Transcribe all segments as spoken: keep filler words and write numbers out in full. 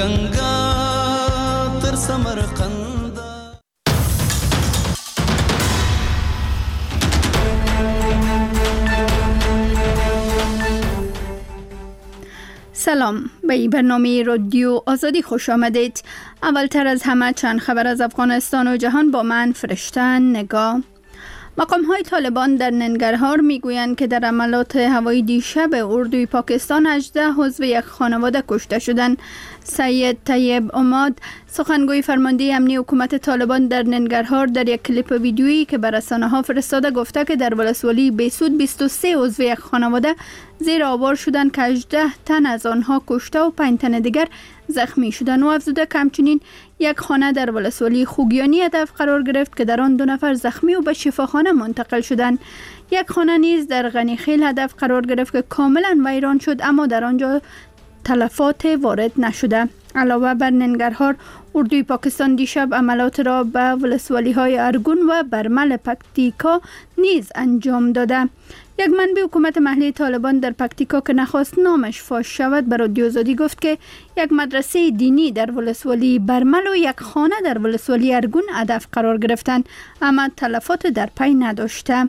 گنگا تر سمرقند. سلام، به این برنامه رادیو آزادی خوش آمدید. اولتر از همه چند خبر از افغانستان و جهان با من فرشته نگاه. مقام های طالبان در ننگرهار می گویند که در عملات هوایی دیشب اردوی پاکستان هجده عضو یک خانواده کشته شدند. سید طیب اماد، سخنگوی فرمانده امنی حکومت طالبان در ننگرهار، در یک کلیپ ویدیویی که بر رسانه ها فرستاده گفته که در ولسوالی بیسود بیست و سه عضو یک خانواده زیر آوار شدند که هجده تن از آنها کشته و پنج تن دیگر زخمی شدند و افزوده که همچنین یک خانه در ولسوالی خوگیانی هدف قرار گرفت که در آن دو نفر زخمی و به شفاخانه منتقل شدند. یک خانه نیز در غنیخیل هدف قرار گرفت که کاملا ویران شد، اما در آنجا تلفات وارد نشده. علاوه بر ننگرهار، اردوی پاکستان دیشب عملات را به ولسوالی های ارگون و برمل پکتیکا نیز انجام داده. یک منبع حکومت محلی طالبان در پکتیکا که نخواست نامش فاش شود به رادیو آزادی گفت که یک مدرسه دینی در ولسوالی برمل و یک خانه در ولسوالی ارگون هدف قرار گرفتند، اما تلفات در پی نداشته.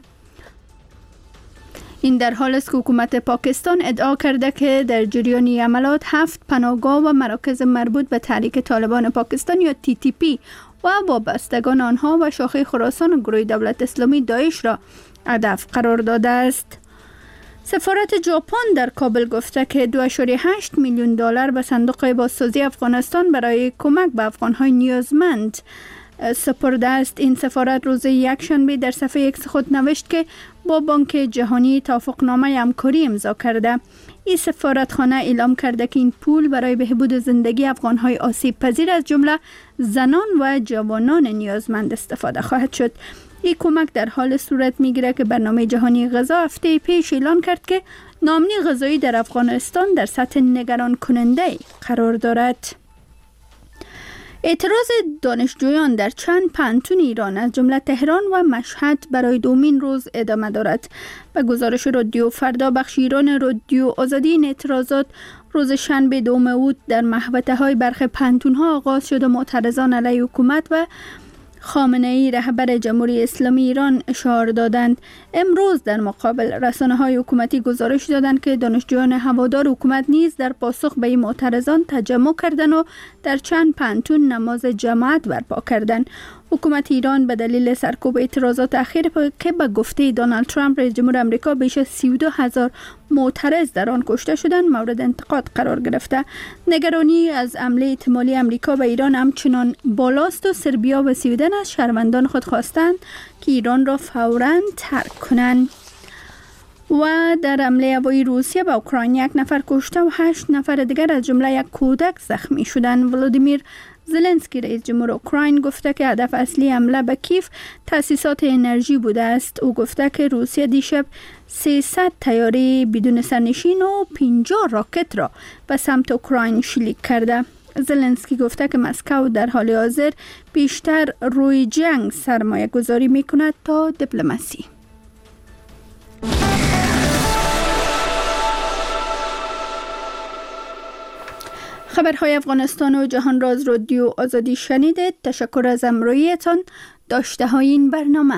این در حال است که حکومت پاکستان ادعا کرده که در جریان عملات هفت پناهگاه و مراکز مربوط به تحریک طالبان پاکستان یا تی تی پی و وابستگان آنها و شاخه خراسان و گروه دولت اسلامی داعش را هدف قرار داده است. سفارت ژاپن در کابل گفته که دو ممیز هشت میلیون دلار به صندوق بازسازی افغانستان برای کمک به افغان‌های نیازمند سپرده است. این سفارت روز یکشنبه در صفحه ایکس خود نوشت که با بانک جهانی توافقنامه همکاری امضا کرده. این سفارتخانه اعلام کرده که این پول برای بهبود زندگی افغان‌های آسیب پذیر از جمله زنان و جوانان نیازمند استفاده خواهد شد. این کمک در حال صورت میگیره که برنامه جهانی غذا هفته پیش اعلان کرد که ناامنی غذایی در افغانستان در سطح نگران کننده قرار دارد. اعتراض دانشجویان در چند پانتون ایران از جمله تهران و مشهد برای دومین روز ادامه دارد. به گزارش رادیو فردا بخش ایران رادیو آزادی، این اعتراضات روز شنبه دوم اوت در محوطه های برخی پانتون ها آغاز شد و معترضان علیه حکومت و خامنه ای رهبر جمهوری اسلامی ایران اشاره دادند. امروز در مقابل رسانه های حکومتی گزارش دادند که دانشجویان هوادار حکومت نیز در پاسخ به این معترضان تجمع کردند و در چند پانتون نماز جماعت برپا کردند. حکومت ایران به دلیل سرکوب اعتراضات اخیر که به گفته دونالد ترامپ رئیس جمهور آمریکا بیش از سی و دو هزار معترض در آن کشته شدند مورد انتقاد قرار گرفته. نگرانی از حمله احتمالی آمریکا به ایران همچنان بالاست و سربیا و سویدن از شهروندان خود خواستند که ایران را فوراً ترک کنند. و در حمله هوایی روسیه به اوکراین یک نفر کشته و هشت نفر دیگر از جمله یک کودک زخمی شدند. ولادیمیر زلنسکی رئیس جمهور اوکراین گفته که هدف اصلی حمله به کیف تأسیسات انرژی بوده است. او گفته که روسیه دیشب سیصد طیاره بدون سرنشین و پنجاه راکت را به سمت اوکراین شلیک کرده. زلنسکی گفته که مسکو در حال حاضر بیشتر روی جنگ سرمایه گذاری می کند تا دیپلماسی. خبرهای افغانستان و جهان را از رادیو آزادی شنیدید. تشکر از همراهیتان. داشته های این برنامه.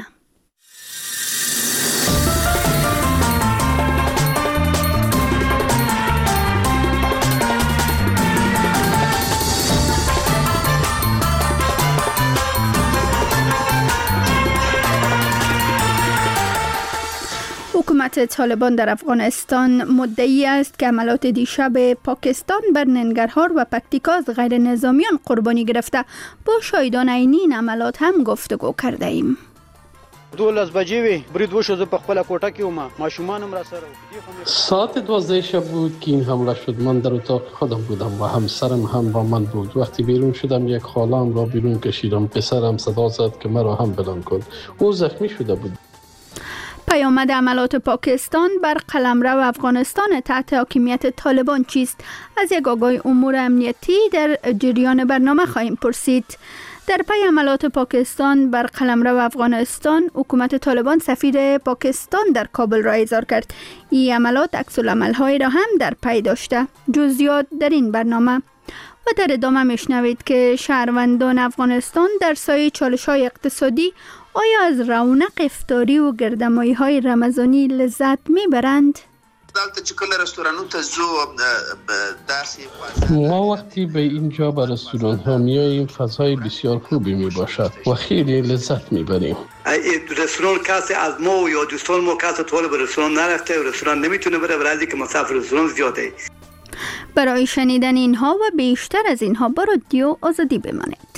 حکومت طالبان در افغانستان مدعی است که عملات دیشب پاکستان بر ننگرهار و پکتیکا از غیر نظامیان قربانی گرفته. با شاهدان عینی این عملات هم گفتگو کرده ایم. دولس بجې وي برید وشو زه په خپله کوټه کې وم ماشومان هم را سره و ساعت دوازده شب بود که این حمله شد. من در اتاق خودم بودم و همسرم هم با من بود. وقتی بیرون شدم یک خاله‌ام را بیرون کشیدم. پسرم صدا زد که مرا هم بلند کن. او زخمی شده بود. پیامد عملات پاکستان بر قلمرو افغانستان تحت حاکمیت طالبان چیست؟ از یک آگاه امور امنیتی در جریان برنامه خواهیم پرسید. در پی عملات پاکستان بر قلمرو افغانستان، حکومت طالبان سفیر پاکستان در کابل را احضار کرد. این عملات عکس‌العمل‌های را هم در پی داشته. جزئیات در این برنامه. و در ادامه میشنوید که شهروندان افغانستان در سایه چالش‌های اقتصادی آیا از رونق افطاری و گردمایی‌های رمضانی لذت میبرند؟ ما وقتی به اینجا به رستوران ها میاییم فضای بسیار خوبی می باشد و خیلی لذت می بریم. رستوران کسی از ما یا دوستان ما کسی طول به رستوران نرفته و رستوران نمیتونه بره برای که مسافر رستوران زیاده. برای شنیدن اینها و بیشتر از اینها با رادیو آزادی بمانید.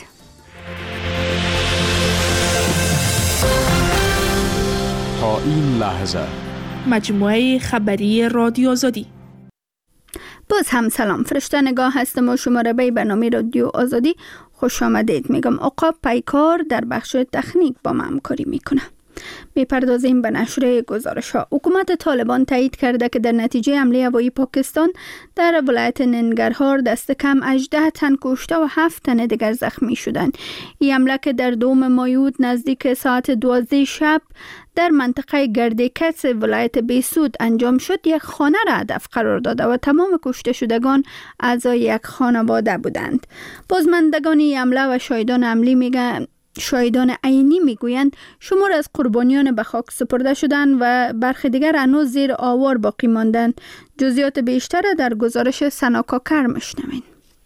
تا این لحظه مجموعه خبری رادیو آزادی. باز هم سلام، فرشته نگاه هستم و شما را به برنامه رادیو آزادی خوش آمدید میگم. عقاب پیکار در بخش تکنیک با ما همکاری میکنه. میپردازیم به نشر گزارش ها. حکومت طالبان تایید کرده که در نتیجه حمله هوایی پاکستان در ولایت ننگرهار دست کم هجده تن کشته و هفت تن دیگر زخمی شدند. این حمله که در دوم مایود نزدیک ساعت دوازده شب در منطقه گردکس ولایت بیسود انجام شد، یک خانه را هدف قرار داده و تمام کشته شدگان اعضای یک خانواده بودند. بازماندگان این حمله و شاهدان حمله میگن شاهدان عینی میگویند شمار از قربانیان به خاک سپرده شدند و برخی دیگر هنوز زیر آوار باقی ماندند. جزئیات بیشتر در گزارش سنا کاکر میشنوین.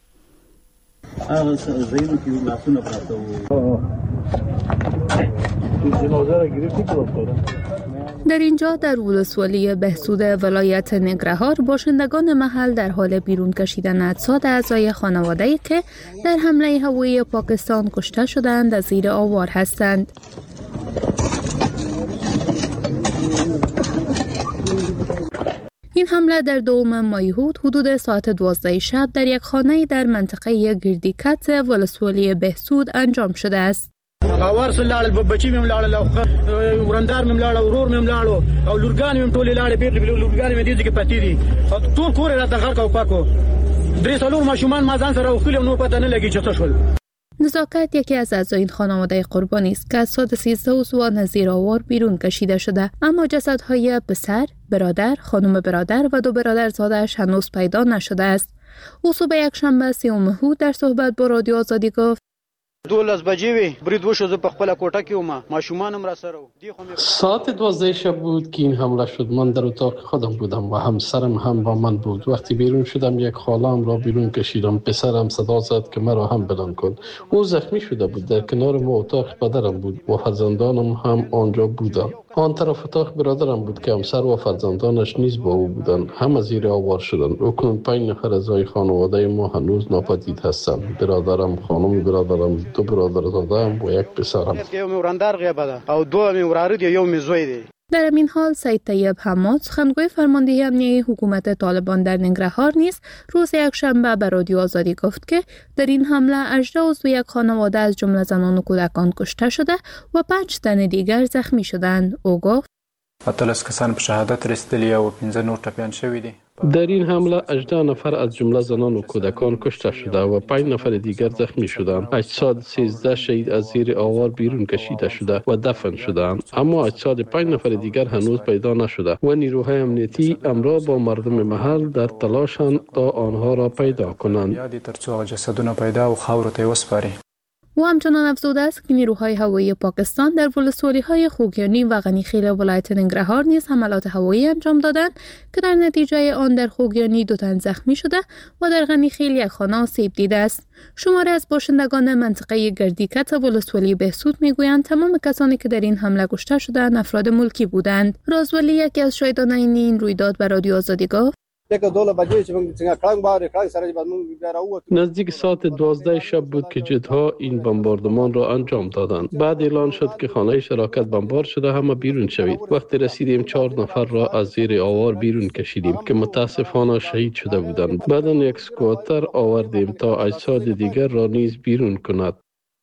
در اینجا در ولسوالی بهسود ولایت ننگرهار باشندگان محل در حال بیرون کشیدن اجساد اعضای خانواده‌ای که در حمله هوایی پاکستان کشته شدند از زیر آوار هستند. این حمله در دوم مایهود حدود ساعت دوازده شب در یک خانه در منطقه گردیکت ولسوالی بهسود انجام شده است. اوار سلاړل بچی مم لاړل ورندار مم لاړ ورور مم لاړ او لورګان مم ټولې لاړ بیرته لورګان مې دي چې پاتې دي ټول کور را دغه کو پاکو درې سالور ماشومان ما ځان سره خپل نور پته نه لګي چې څه شول. نزاکت یکی از اعضای این خانواده قربانی است که از ساعت سیزده عضوان از زیر آوار بیرون کشیده شده، اما جسدهای پسر، برادر، خانم برادر و دو برادرزاده‌اش هنوز پیدا نشده است. او صبح یکشنبه سیوم مهود در صحبت با رادیو آزادی گفت دولس بجې وي برید وشو زه په خپل کوټه کې وم ماشومان هم را سره و. ساعت دوازده شب بود که این حمله شد. من در اتاق خودم بودم و همسرم هم با من بود. وقتی بیرون شدم یک خاله‌ام را بیرون کشیدم. پسرم صدا زد که مرا هم بلند کن. او زخمی شده بود. در کنار ما اتاق پدرم بود و فرزندانم هم آنجا بودند. آن طرف اتاق برادرم بود که همسر و فرزندانش نیز با او بودند. همه زیر آوار شدند. اکنون پنج نفر اعضای خانواده ما هنوز ناپدید هستند. برادرم، خانم برادرم، دو برادرزاده‌ام و یک پسرم. در همین حال سید طیب حماد سخنگوی فرماندهی امنیتی حکومت طالبان در ننگرهار نیز روز یکشنبه به رادیو آزادی گفت که در این حمله هجده عضو یک خانواده از جمله زنان و کودکان کشته شده و پنج تن دیگر زخمی شدند. او گفت اتلس کسان به شهادت رسیدلی و پنځه نور ټپیان شوي دي. در این حمله هجده نفر از جمله زنان و کودکان کشته شده و پنج نفر دیگر زخمی شدند. اجساد سیزده شهید از زیر آوار بیرون کشیده شده و دفن شدند، اما اجساد پنج نفر دیگر هنوز پیدا نشده و نیروهای امنیتی امرا با مردم محل در تلاشند تا آنها را پیدا کنند. یادی ترڅو جسدونه پیدا و خاور ته وسپاري. او همچنان افزوده است که نیروهای هوایی پاکستان در ولسوالی‌های خوگیانی و غنیخیل ولایت ننگرهار نیز حملات هوایی انجام دادند که در نتیجه آن در خوگیانی دو تن زخمی شده و در غنیخیل یک خانه آسیب دیده است. شماری از باشندگان منطقه گردیکت ولسوالی بهسود میگویند تمام کسانی که در این حمله کشته شدند افراد ملکی بودند. رازولی یکی از شاهدان عینی این رویداد به رادیو آزادی گفت نزدیک ساعت دوازده شب بود که جدها این بمباردمان را انجام دادند. بعد اعلان شد که خانه شراکت بمبارد شده، همه بیرون شوید. وقتی رسیدیم چهار نفر را از زیر آوار بیرون کشیدیم که متاسفانه شهید شده بودند. بعد یک اسکواتر آوردیم تا اجساد دیگر را نیز بیرون کند.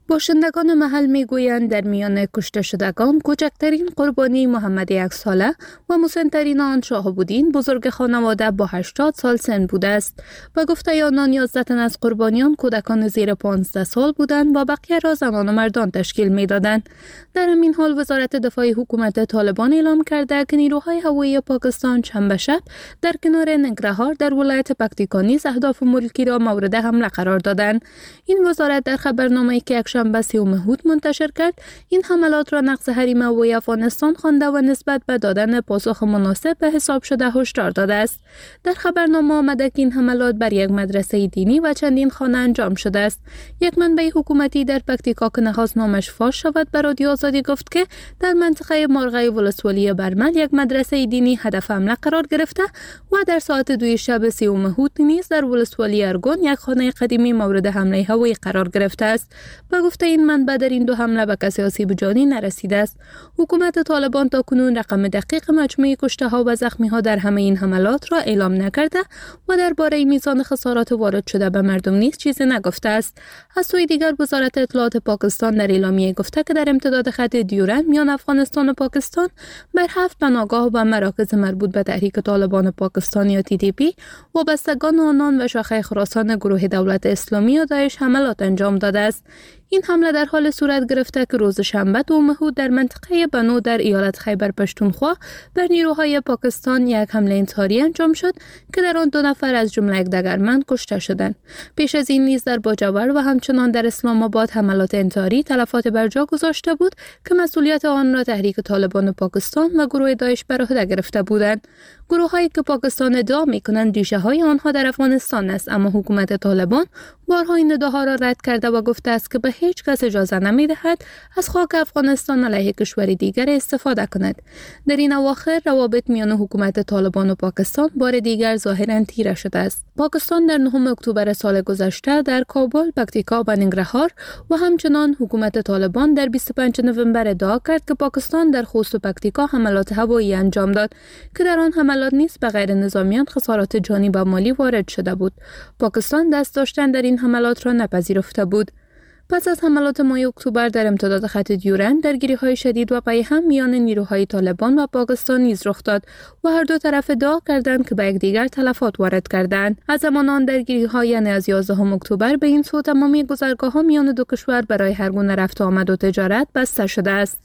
باشندگان محل میگویند در میان کشته شدگان کوچکترین قربانی محمد یک ساله و مسنترین آن شاهبودین بزرگ خانواده با هشتاد سال سن بوده است. با گفته آنان یازده تن از قربانیان کودکان زیر پانزده سال بودند و بقیه را زنان و مردان تشکیل میدادند. در همین حال وزارت دفاع حکومت طالبان اعلام کرده که نیروهای هوایی پاکستان شنبه شب در کنار ننگرهار در ولایت پکتیکا نیز اهداف ملکی را مورد حمله قرار دادند. این وزارت در خبرنامه‌ای که شنبه سیوم هود منتشر کرد این حملات را نقض حریم هوایی افغانستان خوانده و نسبت به دادن پاسخ مناسب به حساب شده هشدار داده است. در خبرنامه آمده که این حملات بر یک مدرسه دینی و چندین خانه انجام شده است. یک منبع حکومتی در پکتیکا که نخواست نامش فاش شود به رادیو آزادی گفت که در منطقه مارغای ولسوالی برمل یک مدرسه دینی هدف حمله قرار گرفته و در ساعت دوی شب سیوم هود نیز در ولسوالی ارگون یک خانه قدیمی مورد حمله هوایی قرار گرفته است. به گفته این منبع در این دو حمله به کسی آسیب جانی نرسیده است. حکومت طالبان تا کنون رقم دقیق مجموع کشته ها و زخمی ها در همه این حملات را اعلام نکرده و درباره میزان خسارات وارد شده به مردم نیز چیزی نگفته است. از سوی دیگر وزارت اطلاعات پاکستان در اعلامیه گفته که در امتداد خط دیورند میان افغانستان و پاکستان بر هفت بناگاه و مراکز مربوط به تحریک طالبان پاکستان یا تی تی پی وابستگان آنان و شاخه خراسان گروه دولت اسلامی یا داعش حملات انجام داده است. این حمله در حال صورت گرفته که روز شنبه دوم هود در منطقه بنو در ایالت خیبر پشتونخوا بر نیروهای پاکستان یک حمله انتحاری انجام شد که در آن دو نفر از جمله یک دگرمند کشته شدند. پیش از این نیز در باجور و همچنان در اسلام آباد حملات انتحاری تلفات بر جا گذاشته بود که مسئولیت آن را تحریک طالبان پاکستان و گروه داعش بر عهده گرفته بودند. گروه‌هایی که پاکستان ادعا می‌کنند ریشه‌های آنها در افغانستان است، اما حکومت طالبان بارها این ادعاها را رد کرده و گفته است که به هیچ کس اجازه نمی‌دهد از خاک افغانستان علیه کشوری دیگر استفاده کند. در این اواخر روابط میان حکومت طالبان و پاکستان بار دیگر ظاهراً تیره شده است. پاکستان در نهم اکتبر سال گذشته در کابل، پکتیکا و ننگرهار و همچنان حکومت طالبان در بیست و پنجم نوامبر ادعا کرد که پاکستان در خوست و پکتیکا حملات هوایی انجام داد که در آن حملات نیز به غیر نظامیان خسارات جانی و مالی وارد شده بود. پاکستان دست داشتن در این حملات را نپذیرفته بود. پس از حملات ماه اکتبر در امتداد خط دیورند درگیری‌های شدید و پی هم میان نیروهای طالبان و پاکستان نیز رخ داد و هر دو طرف ادعا کردند که به یکدیگر تلفات وارد کردند. از زمان آن درگیری‌ها یعنی از یازدهم اکتبر به این سو تمامی گذرگاه‌ها میان دو کشور برای هر گونه رفت و آمد و تجارت بسته شده است.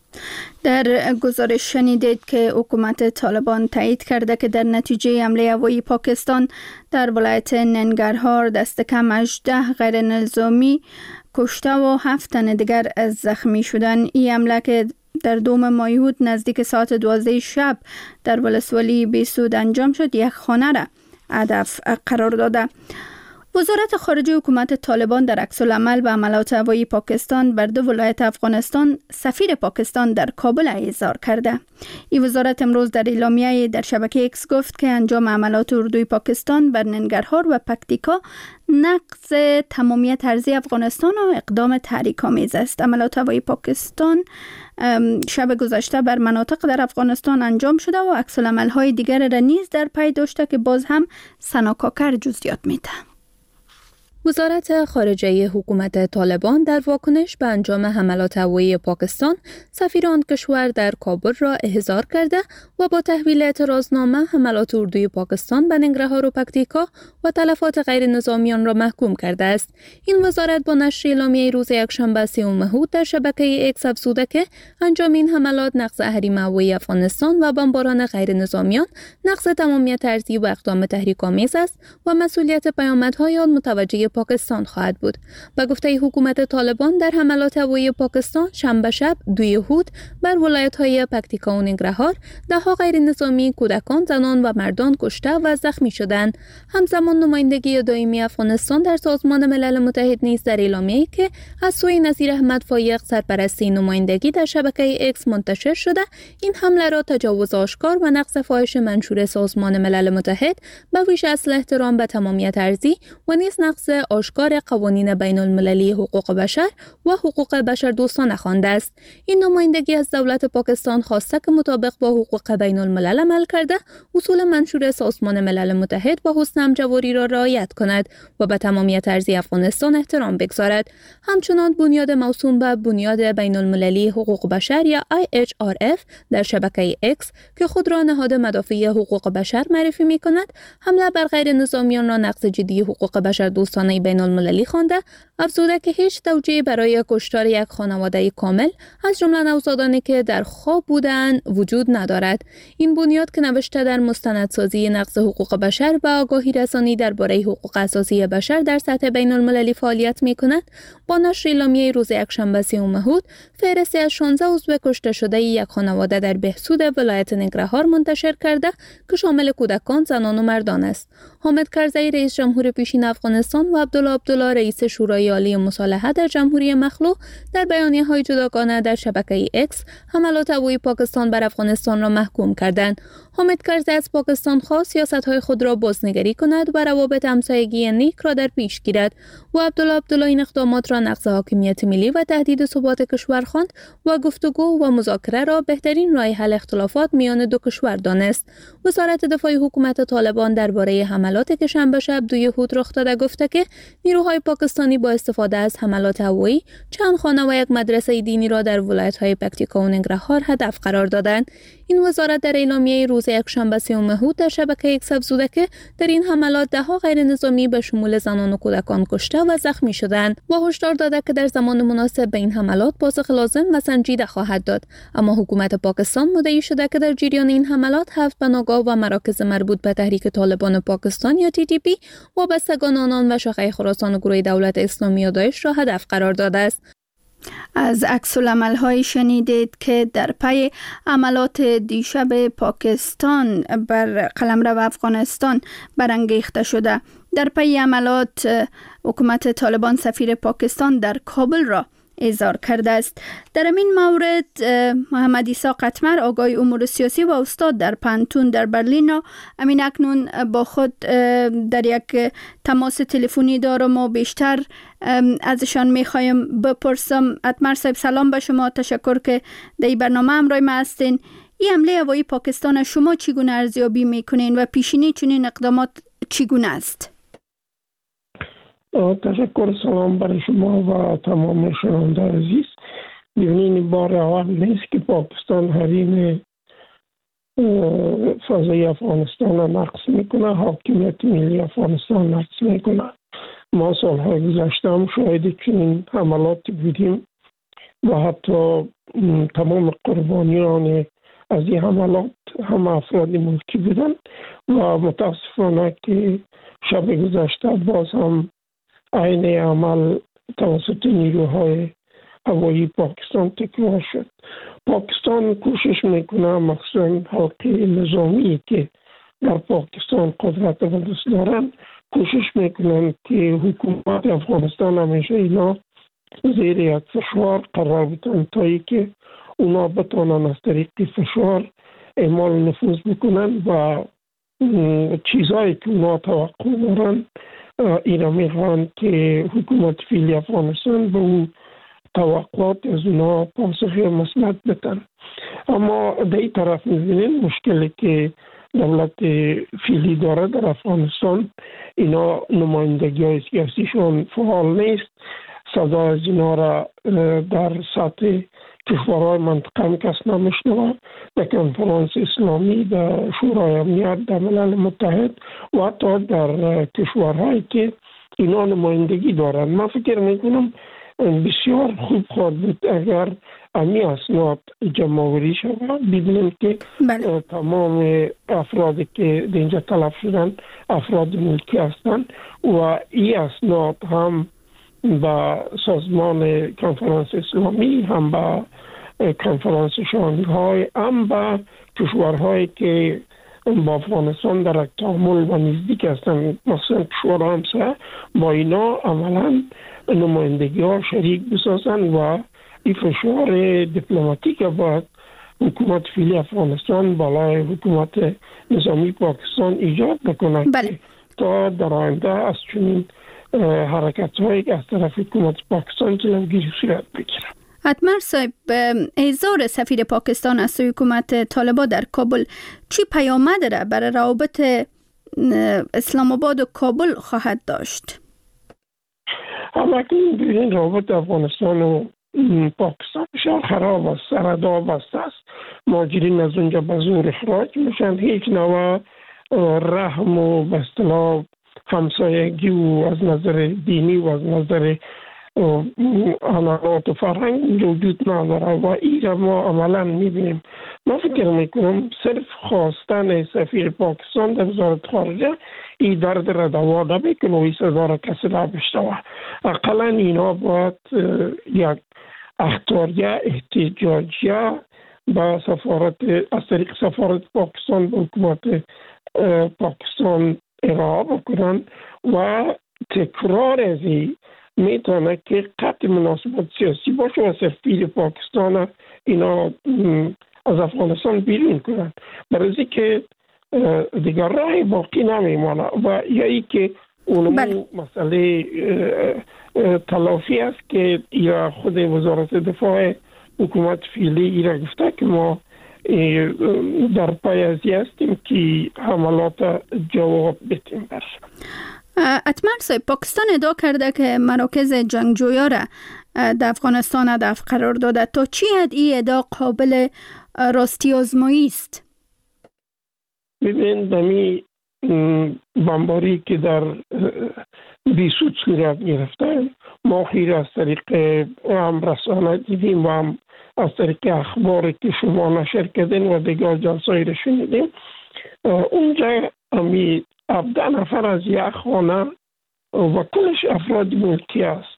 در گزارش شنیدید که حکومت طالبان تایید کرده که در نتیجه حمله هوایی پاکستان در ولایت ننگرهار دست کم هجده غیر نظامی کشته و هفت تن دیگر از زخمی شدن. این حمله که در دوم ماه هود نزدیک ساعت دوازده شب در ولسوالی بیسود انجام شد یک خانه را هدف قرار داده. وزارت خارجه حکومت طالبان در عکس العمل به حملات هوایی پاکستان بر دو ولایت افغانستان سفیر پاکستان در کابل اعزار کرده. این وزارت امروز در اعلامیه در شبکه اکس گفت که انجام حملات اردوی پاکستان بر ننگرهار و پکتیکا نقض تمامیت ارضی افغانستان و اقدام تحریک‌آمیز است. حملات هوایی پاکستان شب گذشته بر مناطق در افغانستان انجام شده و عکس العمل‌های دیگر را نیز در پی داشته که باز هم سنا کاکر جزئیات میده. وزارت خارجه حکومت طالبان در واکنش به انجام حملات هوایی پاکستان سفیر آن کشور در کابل را احضار کرده و با تحویل اعتراضنامه حملات اردوی پاکستان به ننگرهار و پکتیکا و تلفات غیر نظامیان را محکوم کرده است. این وزارت با نشر اعلامیه روز یکشنبه سیوم هود در شبکه اکس افزوده که انجام این حملات نقض حریم هوایی افغانستان و بمباران غیر نظامیان نقض تمامیت ارضی و اقدام تحریک‌آمیز است و مسئولیت پیامدهای آن متوجه پاکستان خواهد بود. با گفته حکومت طالبان در حملات هوایی پاکستان شنبه شب دوی هود بر ولایت‌های پکتیکا و ننگرهار ده‌ها غیر نظامی، کودکان، زنان و مردان کشته و زخمی شدند. همزمان نمایندگی دائمی افغانستان در سازمان ملل متحد نیز در اعلامیه‌ای که از سوی نظیر احمد فایق سرپرست نمایندگی در شبکه اکس منتشر شده این حمله را تجاوز آشکار و نقض فاحش منشور سازمان ملل متحد به ویژه اصل احترام به تمامیت ارضی و نیز نقض آشکار قوانین بین المللی حقوق بشر و حقوق بشر دوستانه خوانده است. این نمایندگی از دولت پاکستان خواسته که مطابق با حقوق بین الملل عمل کرده، اصول منشور سازمان ملل متحد و حسن همجواری را رعایت کند و به تمامیت ارضی افغانستان احترام بگذارد. همچنان بنیاد موسوم به بنیاد بین المللی حقوق بشر یا آی اچ آر اف در شبکه ایکس که خود را نهاد مدافع حقوق بشر معرفی می کند، حمله بر غیر نظامیان را نقض جدی حقوق بشر دوستانه بین المللی خوانده، افزوده که هیچ توجیهی برای کشتار یک خانواده کامل از جمله نوزادانی که در خواب بودند وجود ندارد. این بنیاد که نوشته در مستندسازی نقض حقوق بشر و آگاهی رسانی درباره حقوق اساسی بشر در سطح بین المللی فعالیت می کند، با نشر اعلامیه روز یکشنبه سیوم مهود فهرستی از شانزده عضو کشته شده یک خانواده در بهسود ولایت ننگرهار منتشر کرده که شامل کودکان، زنان و مردان است. حامد کرزی رئیس جمهور پیشین افغانستان و عبدالله عبدالله رئیس شورای عالی مصالحه در جمهوری مخلوع در بیانیه‌های جداگانه در شبکه ایکس حملات هوایی پاکستان بر افغانستان را محکوم کردند. حامد کرزی از پاکستان خواست سیاست‌های خود را بازنگری کند و روابط همسایگی نیک را در پیش گیرد و عبدالله عبدالله این اقدامات را نقض حاکمیت ملی و تهدید ثبات کشور خواند و گفتگو و مذاکره را بهترین راه حل اختلافات میان دو کشور دانست. وزارت دفاع حکومت طالبان درباره حملاتی که شنبه شب دو یهود رخ داده گفته که نیروهای پاکستانی با استفاده از حملات هوایی چند خانه و یک مدرسه دینی را در ولایت‌های پکتیکا و ننگرهار هدف قرار دادند. این وزارت در اعلامیه روز یکشنبه سیوم مهود در شبکه ایکس افزوده که در این حملات ده‌ها غیر نظامی به شمول زنان و کودکان کشته و زخمی شدند و هشدار داده که در زمان مناسب به این حملات پاسخ لازم و سنجیده خواهد داد. اما حکومت پاکستان مدعی شده که در جریان این حملات هفت بناگاه و مراکز مربوط به تحریک طالبان پاکستان یا تی تی پی وابستگان آنان و شاخه خراسان و گروه دولت اسلامی و داعش را هدف قرار داده است. از عکس‌العمل‌های شنیدید که در پی عملات دیشب پاکستان بر قلمرو افغانستان برانگیخته شده. در پی عملات حکومت طالبان سفیر پاکستان در کابل را احضار کرده است. در این مورد محمد عیسی قطمر آگای امور سیاسی و استاد در پانتون در برلین امین اکنون با خود در یک تماس تلفنی دارم و بیشتر ازشان میخوایم بپرسم. قطمر صاحب سلام به شما، تشکر که در این برنامه همراه ما هستین. این حمله هوایی پاکستان شما چگونه ارزیابی میکنین و پیشینی چنین اقدامات چگونه است؟ تشکر، سلام برای شما و تمام شنونده عزیز. ببینید بار اول نیست که پاکستان حریم فضای افغانستان را نقض میکنه، حاکمیت ملی افغانستان نقض میکنه. ما سالهای گذشته هم شاهد چنین حملات بودیم و حتی تمام قربانیان از این حملات هم افراد ملکی بودن و متاسفانه که شب گذشته باز هم عین عمل توسط نیروهای هوایی پاکستان تکرار شد. پاکستان کوشش میکنه مخصوصا حلقه نظامی که در پاکستان قدرت و دست دارن کوشش میکنن که حکومت افغانستان همیشه اینا زیر یک فشار قرار بدن تا ای که اونا بتونن از طریق فشار اعمال نفوذ بکنن و چیزایی که اونا توقع دارن اینا میخوان که حکومت فعلی افغانستان به اون توقعات از اونا پاسخ مثبت بدن. اما در این طرف میبینیم مشکلی که دولت فعلی داره در افغانستان، اینا نمایندگی های سیاسیشون فعال نیست. صدا از اینا را در سطح کشورهای منطقه هم کس نمیشنوه. در کنفرانس اسلامی، در شورای امنیت، در ملل متحد و حتی در کشورهایی که اینا نمایندگی دارن. من فکر میکنم بسیار خوب خواهد بود اگر امی اسناد جمع‌آوری شود. ببینیم که بله. تمام افرادی که اینجا تلف شدن افراد ملکی هستند و این اسناد هم با سازمان کنفرانس اسلامی، هم با کنفرانس شانگهای، هم با کشورهایی که با افغانستان در تعامل و نزدیک هستند، مثلا کشور همسایه، با اینا عملا نمایندگی ها شریک بسازن و این فشار دیپلماتیک باید حکومت فعلی افغانستان بالای حکومت نظامی پاکستان ایجاد بکنند. بله. تا در آینده از چنین حرکت هایی که از طرف حکومت پاکستان جلوگیری صورت بگیره. اتمر صاحب، احضار سفیر پاکستان از سوی حکومت طالبان در کابل چی پیامد را برای روابط اسلام آباد و کابل خواهد داشت؟ همکنون ببینید روابط افغانستان و پاکستان بسیار خراب است، سردا بسته است، مهاجرین از اونجا به زور اخراج میشن، هیچ نوع رحم و به اصطلاح همسایگی و از نظر دینی و از نظر عنعنات و فرهنگ وجود نداره و این ما عملا میبینیم. من فکر میکنم صرف خواستن سفیر پاکستان در وزارت خارجه این درد را دوا نمیکنه و این صدا را کسی نبشنوه. اقلا اینا باید یک اخطاریه احتجاجیه با سفارت از طریق سفارت پاکستان به حکومت پاکستان ارائه بکنن و تکرار از این میتونه که قطع مناسبات سیاسی باشه و سفیر پاکستان اینا از افغانستان بیرون کنن، برای که دیگر راه باقی نمیمانه و یا ای که اونمو مسئله تلافی است که یا خود وزارت دفاع حکومت فعلی ایرا گفته که ما در پای ازی هستیم که حملات جواب بتیم برش. اتمر صاحب، پاکستان ادعا کرده که مراکز جنگجویا را در افغانستان هدف قرار داده. تا چی حد این ادعا قابل راستی آزمایی است؟ ببین دمی بمباری که در بیسود صورت گرفته ما خیر از طریق هم رسانه دیدیم و هم از طریق اخبار که شما نشر کردین و دیگر جلسایی را شنیدیم. اونجا همی هفده نفر از یک خانه و کلش افراد ملکی است،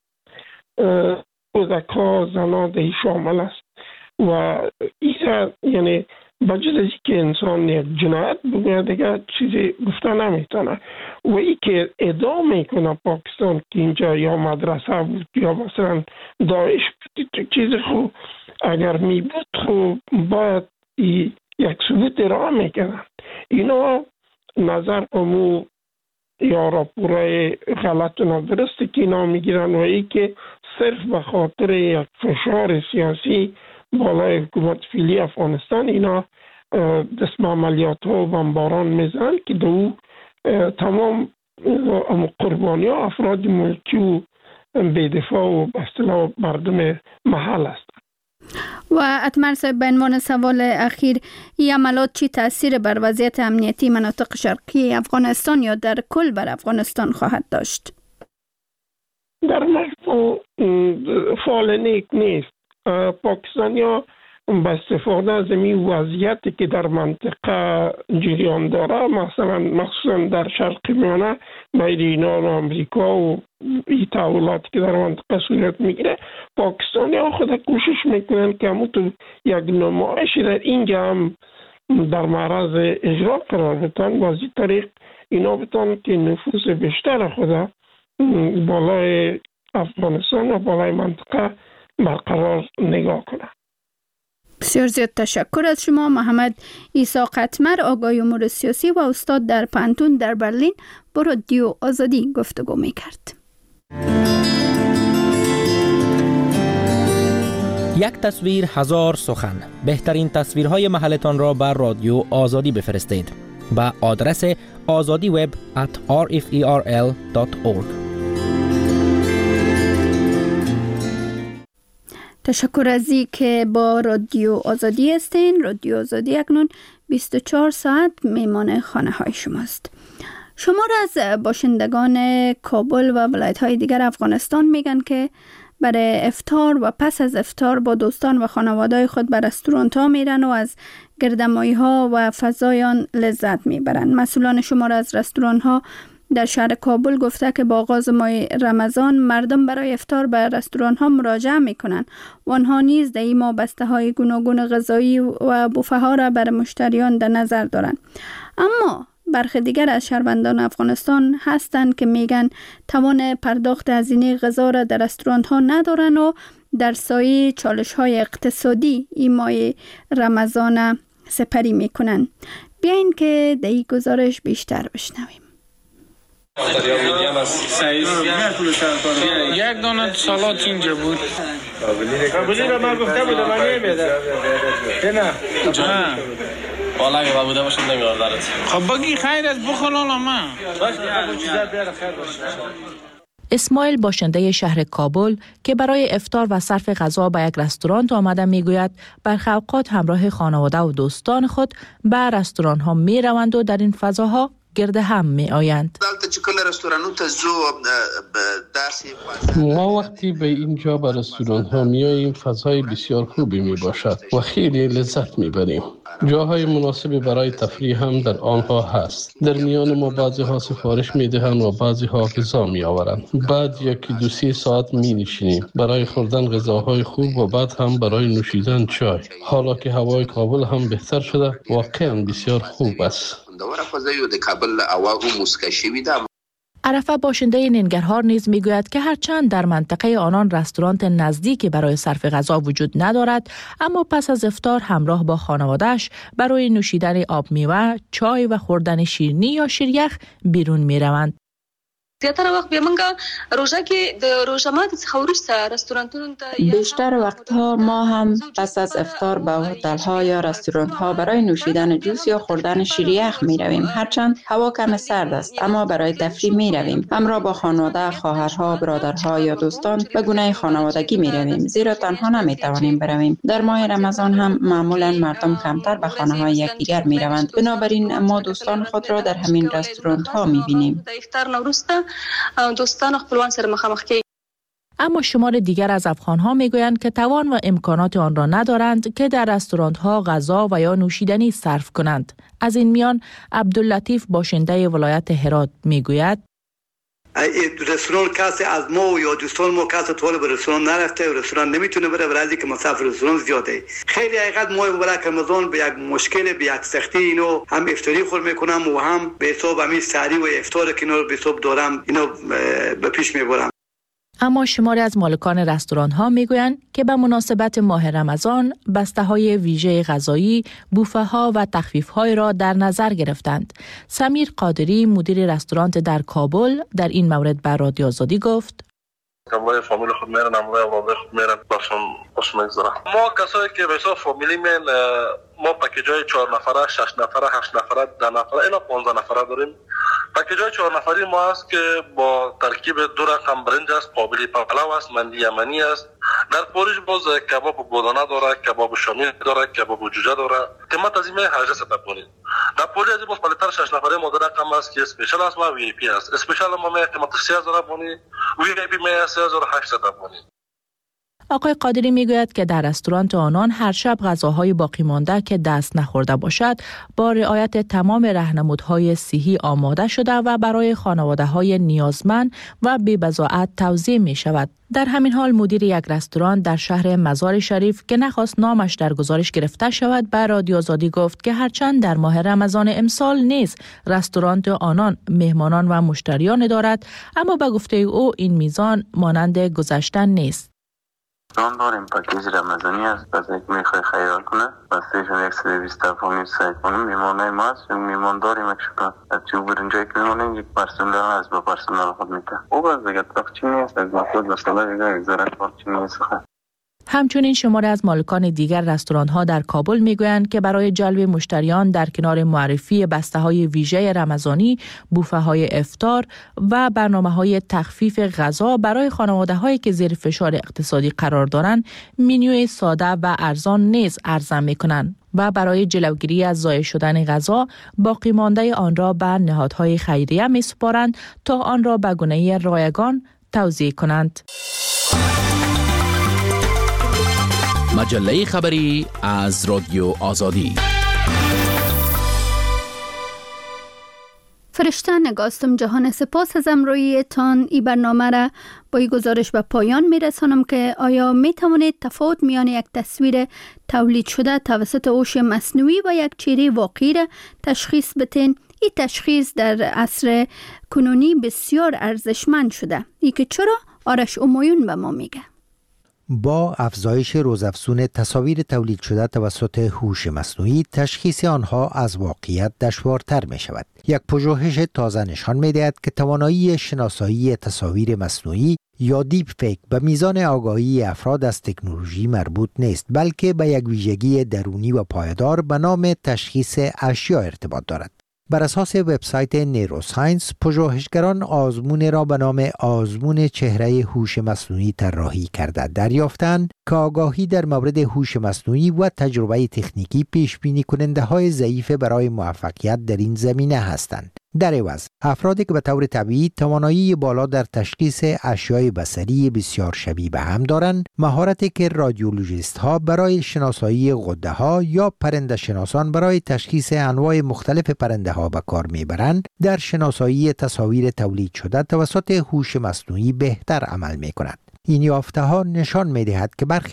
کودک ها زنان دی شامل است و این یعنی بجز از که انسان یک جنایت بگوید دیگه چیزی گفته نمیتونه و ای که ادعا میکنه پاکستان که اینجا یا مدرسه بود یا مثلا داعش بود، چیز خو اگر می بود خو باید یک ثبوت ارائه میکنن. اینا نظر امو یا راپورای غلط و نادرستی که اینا میگیرن و ای که صرف به خاطر یک فشار سیاسی بالای حکومت فعلی افغانستان اینا دست به عملیات ها و بمباران میزنن که دو تمام قربانی ها افراد ملکی و بی‌دفاع و به اصطلاح مردم محل است. و اتمر صاحب، به عنوان سوال اخیر، این عملات چی تاثیر بر وضعیت امنیتی مناطق شرقی افغانستان یا در کل بر افغانستان خواهد داشت؟ در مجموع فعال نیک نیست. پاکستانی ها با استفاده از این وضعیتی که در منطقه جریان داره، مثلا مخصوصا در شرق میانه بین ایران و امریکا و این تحولاتی که در منطقه صورت میگیره، پاکستانی ها خود کوشش میکنن که همون تو یک نمایشی در اینجا هم در معرض اجرا قرار بدن و از این طریق اینا بتان که نفوذ بیشتر خود بالای افغانستان و بالای منطقه برقرار نگاه کنن. بسیار زیاد تشکر از شما محمد عیسی قطمر، آگاهی امور سیاسی و استاد در پانتون در برلین با رادیو آزادی گفتگو میکرد. یک تصویر هزار سخن. بهترین تصویرهای محلتان را بر رادیو آزادی بفرستید به آدرس azadi web at r f e r l dot org. تشکر از این که با رادیو آزادی هستین. رادیو آزادی اکنون بیست و چهار ساعت میمان خانه های شماست. شمار از باشندگان کابل و ولایت های دیگر افغانستان میگن که برای افطار و پس از افطار با دوستان و خانواده خود به رستوران ها میرن و از گردمایی ها و فضایان لذت میبرن. مسئولان شمار از رستوران ها در شهر کابل گفته که با آغاز ماه رمضان مردم برای افطار به رستوران ها مراجعه میکنن و آنها نیز در این ماه بسته های گوناگون غذایی و بوفه ها را برای مشتریان در نظر دارند. اما برخی دیگر از شهروندان افغانستان هستند که میگن توان پرداخت هزینه غذا را در رستوران ها ندارن و در سایه چالش های اقتصادی این ماه رمضان سپری میکنن. بیاین که در این گزارش بیشتر بشنویم. یک دانه سالات اینجا بود. کابلی را من گفته بودم من نمیده. نه. جان. والا اگه بوده باشه نمیاردارت. خب بگی خیر از بخلالا من. باشه چیزا بیاره خیر باشه. اسماعیل باشنده شهر کابل که برای افطار و صرف غذا به یک رستوران آمده میگوید برخی اوقات همراه خانواده و دوستان خود به رستوران ها می روند و در این فضاها گرد هم می آیند. ما وقتی به اینجا به رستوران ها می آییم فضای بسیار خوبی می باشد و خیلی لذت می بریم. جاهای مناسبی برای تفریح هم در آنها هست. در میان ما بعضی ها سفارش می دهند و بعضی ها غذا می آورند. بعد یکی دو سی ساعت می نشینیم برای خوردن غذاهای خوب و بعد هم برای نوشیدن چای. حالا که هوای کابل هم بهتر شده واقعا بسیار خوب است. عرفه باشنده ننگرهار نیز میگوید که هرچند در منطقه آنان رستوران نزدیکی برای صرف غذا وجود ندارد، اما پس از افطار همراه با خانواده‌اش برای نوشیدن آب میوه، چای و خوردن شیرینی یا شیریخ بیرون میروند. زیاتره وخت به منګه روزه کې د روزه ماتي څخه وروسته رستورانتونو ته بیشتر وقتها ما هم پس از افطار به هتل ها یا رستوران ها برای نوشیدن جوس یا خوردن شیریخ می رویم. هرچند هوا کم سرد است اما برای تفریح می رویم. همراه با خانواده، خواهرها، برادرها یا دوستان به گونه خانوادگی می رویم، زیرا تنها نمی توانیم برویم. در ماه رمضان هم معمولا مردم کمتر به خانه های یکدیگر می روند. بنابراین ما دوستان خود را در همین رستوران ها می بینیم. دوستان خپلوان سره مخامخ کی. اما شمار دیگر از افغان‌ها میگویند که توان و امکانات آن را ندارند که در رستوران‌ها غذا و یا نوشیدنی صرف کنند. از این میان عبداللطیف باشنده ولایت هرات میگوید رستوران کسی از ما یا دوستان ما کسی طالب رستوران نرفته و رستوران نمیتونه بره برای که مصرف رستوران زیاده. خیلی حقیقت ما برای رمضان به یک مشکل به یک سختی اینو هم افطاری خور میکنم و هم به حساب همین سحری و افطار که اینو به حساب دارم اینو به پیش میبرم. اما شماری از مالکان رستوران ها میگویند که به مناسبت ماه رمضان بسته های ویژه غذایی، بوفه ها و تخفیف های را در نظر گرفتند. سمیر قادری مدیر رستوران در کابل در این مورد به رادیو آزادی گفت: همراه فامیل خود میرن، همراه اولاد خود میرن، باشون خوش میگذره. ما کسایی که به حساب فامیلی من ما پکیجای چهار نفره، شش نفره، هشت نفره، ده نفره الی پانزده نفره داریم. پکیجای چهار نفری ما است که با ترکیب دو رقم برنج است، قابلی پلو است، مندی یمنی است. در پوریش باز کباب بودانه داره، کباب شامی داره، کباب جوجه داره. قیمت از این هجده ست کنید. در پوری از باز پلیتر شش نفره ما رقم است که اسپیشال است و وی ای پی است. اسپیشال ما می قیمت سه هزار بونی، وی ای پی می سه هزار و هشتصد بونی. آقای قادری میگوید که در رستوران آنان هر شب غذاهای باقی مانده که دست نخورده باشد با رعایت تمام راهنمودهای صحی آماده شده و برای خانواده‌های نیازمند و بی‌بضاعت توزیع می شود. در همین حال مدیر یک رستوران در شهر مزار شریف که نخواست نامش در گزارش گرفته شود به رادیو آزادی گفت که هرچند در ماه رمضان امسال نیز رستوران آنان مهمانان و مشتریان دارد، اما به گفته او این میزان مانند گذشته نیست. رستوران داریم پکیج رمضانی است، پس یک میخوای خیال کنه بستهشون یک سوی بیست افغانی سعی کنیم. میمانه ما هست میمان داریم یک شکل از چوب برنجایی که میمانیم یک پرسنل هست با پرسنل خود میتن او باز دیگه تاقچی نیست از مطلوب بساله دیگه یک ذره تاقچی نیست. همچنین شماره از مالکان دیگر رستوران‌ها در کابل میگویند که برای جلب مشتریان در کنار معرفی بسته‌های ویژه رمضانی، بوفه‌های افطار و برنامه‌های تخفیف غذا برای خانواده‌هایی که زیر فشار اقتصادی قرار دارند، منوی ساده و ارزان نیز عرضه می‌کنند و برای جلوگیری از ضایع شدن غذا باقی مانده آن را به نهادهای خیریه می‌سپارند تا آن را به گونه رایگان توزیع کنند. مجله خبری از رادیو آزادی. فرشته نگاستم جهان، سپاس از امروی تان. ای برنامه را با این گزارش به پایان می رسانم که آیا می توانید تفاوت میان یک تصویر تولید شده توسط هوش مصنوعی و یک چهره واقعی را تشخیص بدین؟ این تشخیص در عصر کنونی بسیار ارزشمند شده. ای که چرا؟ آرش امایون به ما میگه. با افزایش روزافزون تصاویر تولید شده توسط هوش مصنوعی تشخیص آنها از واقعیت دشوارتر می شود. یک پژوهش تازه نشان می دهد که توانایی شناسایی تصاویر مصنوعی یا دیپ فیک به میزان آگاهی افراد از تکنولوژی مربوط نیست، بلکه به یک ویژگی درونی و پایدار به نام تشخیص اشیا ارتباط دارد. بر اساس وبسایت نیروساینس، پژوهشگران آزمون را به نام آزمون چهره هوش مصنوعی طراحی کرده دریافتند که آگاهی در مورد هوش مصنوعی و تجربه تکنیکی پیش بینی کننده های ضعیف برای موفقیت در این زمینه هستند. در عوض، افرادی که به طور طبیعی توانایی بالا در تشخیص اشیاء بصری بسیار شبیه به هم دارند، مهارتی که رادیولوژیست ها برای شناسایی غده ها یا پرنده شناسان برای تشخیص انواع مختلف پرنده ها به کار میبرند، در شناسایی تصاویر تولید شده توسط هوش مصنوعی بهتر عمل می کند. این یافته ها نشان می دهد که برخی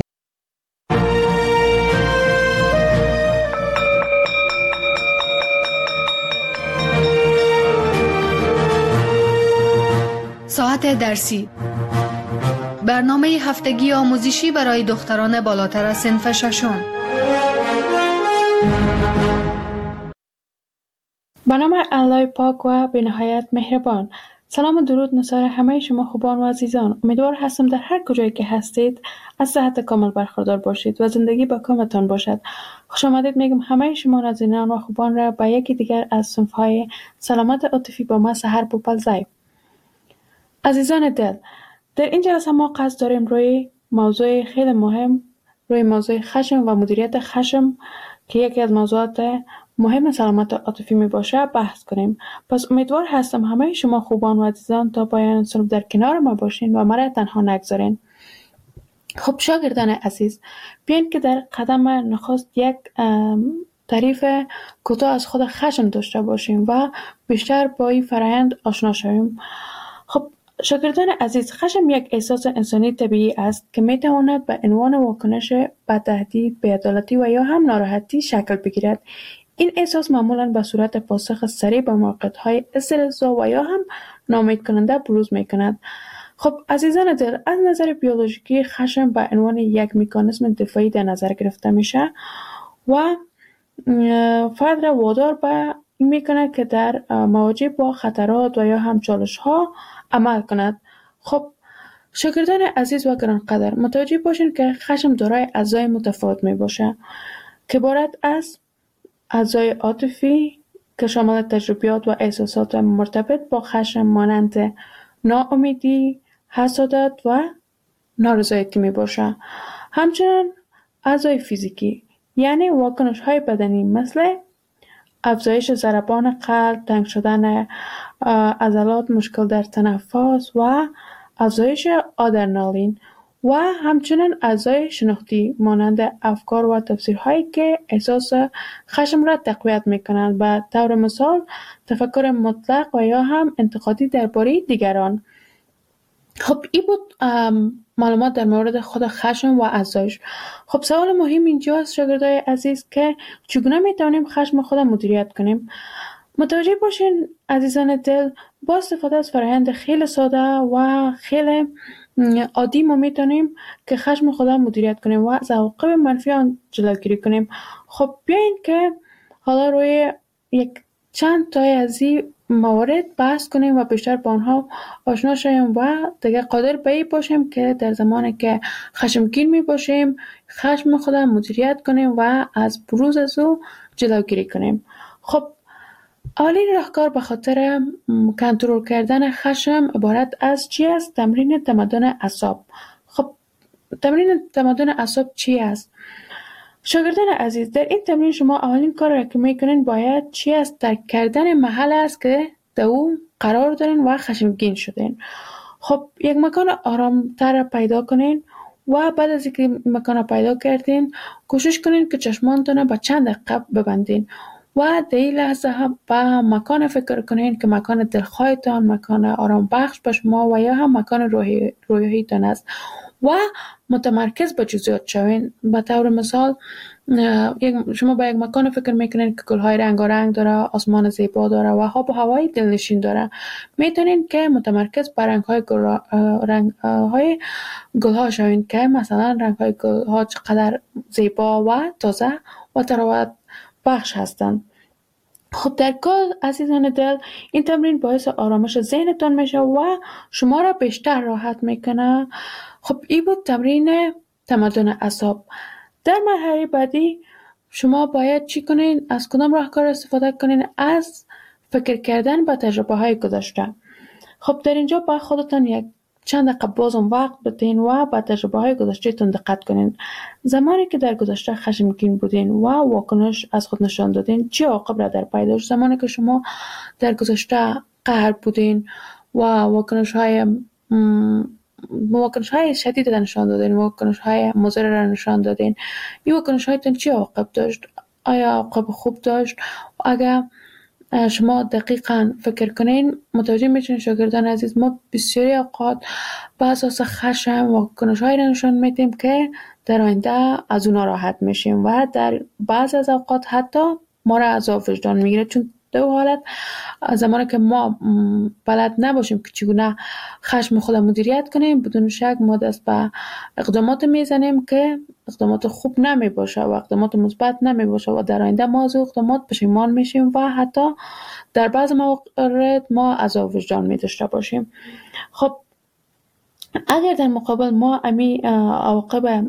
ساعت درسی، برنامه هفتگی آموزشی برای دختران بالاتر از صنف ششم. به نام الله پاک و به نهایت مهربان. سلام و درود نثار همه شما خوبان و عزیزان. امیدوار هستم در هر کجایی که هستید از صحت کامل برخوردار باشید و زندگی با کامتان باشد. خوش آمدید میگم همه شما نازنینان و خوبان را به یکی دیگر از صنف‌های سلامت عاطفی با ما سحر بوپلزای. عزیزان دل، در این جلسه ما قصد داریم روی موضوع خیلی مهم، روی موضوع خشم و مدیریت خشم که یکی از موضوعات مهم سلامت عاطفی می باشه بحث کنیم. پس امیدوار هستم همه شما خوبان و عزیزان تا پایان صنف در کنار ما باشین و مرا تنها نگذارین. خب شاگردان عزیز، بیاین که در قدم نخست یک تعریف کوتاه از خود خشم داشته باشیم و بیشتر با این فرآیند آشنا شویم. خب شاگردان عزیز، خشم یک احساس انسانی طبیعی است که می تواند به عنوان واکنش به تهدید، بی‌عدالتی و یا هم ناراحتی شکل بگیرد. این احساس معمولاً به صورت پاسخ سریع به موقعیت‌های استرس‌زا و یا هم ناامید کننده بروز می کند. خب عزیزان دل، از نظر بیولوژیکی خشم به عنوان یک مکانیزم دفاعی در نظر گرفته میشه و فرد را وادار به این میکند که در مواجه با خطرات و یا هم چالش‌ها عمل کند. خب شاگردان عزیز و گرانقدر، متوجه باشین که خشم دارای اجزای متفاوت می باشه که عبارت از اجزای عاطفی که شامل تجربیات و احساسات مرتبط با خشم مانند ناامیدی، حسادت و نارضایتی می باشه. همچنین اجزای فیزیکی یعنی واکنش های بدنی مثل افزایش ضربان قلب، تنگ شدن عضلات، مشکل در تنفس و افزایش آدرنالین و همچنین اعضای شناختی مانند افکار و تفسیرهایی که احساس خشم را تقویت میکنند. به طور مثال تفکر مطلق و یا هم انتقادی درباره دیگران. خب این بود معلومات در مورد خود خشم و اعضایش. خب سوال مهم اینجاست شاگردای عزیز که چگونه میتونیم خشم خود مدیریت کنیم؟ متوجه باشین عزیزان دل، با استفاده از فرآیند خیلی ساده و خیلی عادی ما میتونیم که خشم خود مدیریت کنیم و از عواقب منفی آن جلوگیری کنیم. خب بیاین که حالا روی یک چند تای از این موارد بحث کنیم و بیشتر با آنها آشنا شویم و دیگه قادر به این باشیم که در زمانی که خشمگین می باشیم خشم خود مدیریت کنیم و از بروز از او جلوگیری کنیم. خب اولین راهکار به خاطر کنترل کردن خشم عبارت از چی است؟ تمرین تمدن اعصاب. خب تمرین تمدن اعصاب چی است؟ شاگردان عزیز، در این تمرین شما اولین کار را که میکنین باید چی است؟ درک کردن محل است که در او قرار دارین و خشمگین شدین. خب یک مکان آرامتر پیدا کنین و بعد از اینکه مکان پیدا کردین کوشش کنین که چشمانتون به چند دقیقه ببندین و در این لحظه هم به مکان فکر کنین که مکان دلخواهتان، مکان آرام بخش به شما و یا هم مکان روحی روحیتان است و متمرکز به جزئیات شوین. به طور مثال شما به یک مکان فکر میکنین که گلهای رنگارنگ داره، آسمان زیبا داره و آب و هوای دلنشین داره، میتونین که متمرکز بر رنگ‌های گل رنگ‌های گل‌ها شوین که مثلا رنگ‌های گل‌ها چقدر زیبا و تازه و تراوت بخش هستند. خب در کل عزیزان دل، این تمرین باعث آرامش ذهنتان میشه و شما را بیشتر راحت میکنه. خب این بود تمرین تمدن اعصاب. در مرحله بعدی شما باید چی کنین؟ از کدام راهکار استفاده کنین؟ از فکر کردن به تجربه های گذشته. خب در اینجا با خودتان یک چند دقیقه بازم وقت بدین و به تجربه های گذشته تون دقت کنین. زمانی که در گذشته خشمگین بودین و واکنش از خود نشان دادین، چه عواقب را در پی داشت؟ زمانی که شما در گذشته قهر بودین و واکنش های واکنش های شدید را نشان دادین، واکنش های مضر را نشان دادین، این واکنش هایتون چه عواقب داشت؟ آیا عواقب خوب داشت؟ اگر شما دقیقاً فکر کنین متوجه میشین شاگردان عزیز، ما بسیاری اوقات به اساس خشم و واکنش‌هایی را نشان میدیم که در آینده از اونا راحت میشیم و در بعض از اوقات حتی ما را عذاب وجدان میگیره. چون دو حالت، زمانی که ما بلد نباشیم که چگونه خشم خود مدیریت کنیم، بدون شک ما دست به اقدامات میزنیم که اقدامات خوب نمی باشه و اقدامات مثبت نمی باشه و در آینده ما از اقدامات پشیمان میشیم و حتی در بعض موارد ما عذاب وجدان می داشته باشیم. خب اگر در مقابل ما امی عواقب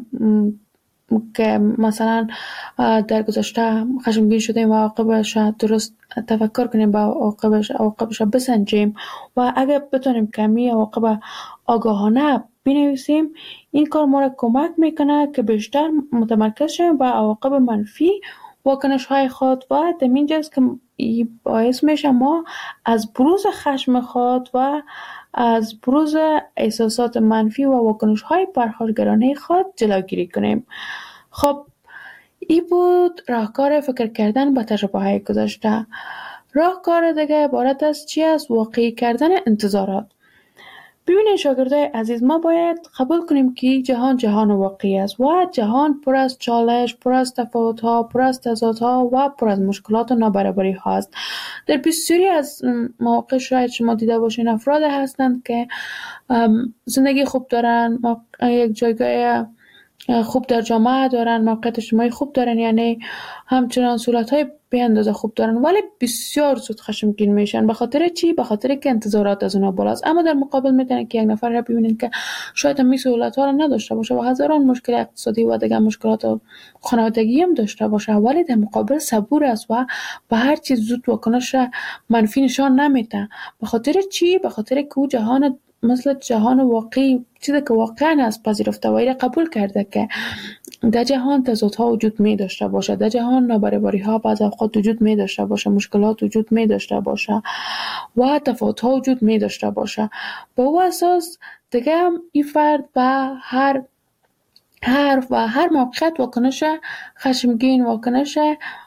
که مثلا در گذشته خشمگین شدیم و عواقبش درست تفکر کنیم با عواقبش عواقبش بسنجیم و اگر بتونیم کمی عواقب آگاهانه بنویسیم، این کار ما را کمک میکنه که بیشتر متمرکز شیم با عواقب منفی واکنش های خود و در اینجاست که باعث میشه ما از بروز خشم خود و از بروز احساسات منفی و واکنش های پرخاشگرانه خود جلوگیری کنیم. خب این بود راهکار فکر کردن با تجربه های گذشته. راهکار دیگه عبارت از چی است؟ واقعی کردن انتظارات. ببینید شاگردای عزیز، ما باید قبول کنیم که جهان جهان واقعی است و جهان پر از چالش، پر از تفاوت‌ها، پر از تضادها و پر از مشکلات و نابرابری ها است. در بسیاری از مواقع شاید شما دیده باشین افراد هستند که زندگی خوب دارن، یک جایگاه خوب در جامعه دارن، موقعیت اجتماعی خوب دارن، یعنی همچنان صورت‌های به اندازه خوب دارن، ولی بسیار زود خشمگین میشن. به خاطر چی؟ به خاطر که انتظارات از اونها بالاست. اما در مقابل میتونن که یک نفر را ببینین که شاید هم سهولت‌ها را نداشته باشه و هزاران مشکل اقتصادی و دیگر مشکلات خانوادگی هم داشته باشه، ولی در مقابل صبور است و به هر چیز زود واکنش منفی نشان نمیده. به خاطر چی؟ به خاطر که او جهان مثل جهان واقعی، چیزی که واقعا است پذیرفته و قبول کرده که در جهان تضادها وجود می داشته باشه، در جهان نابرابری ها بعض اوقات وجود می داشته باشه، مشکلات وجود می داشته باشه و تفاوت ها وجود می داشته باشه. با او اساس دیگه این فرد به هر هر و هر موقعیت واکنش خشمگین، واکنش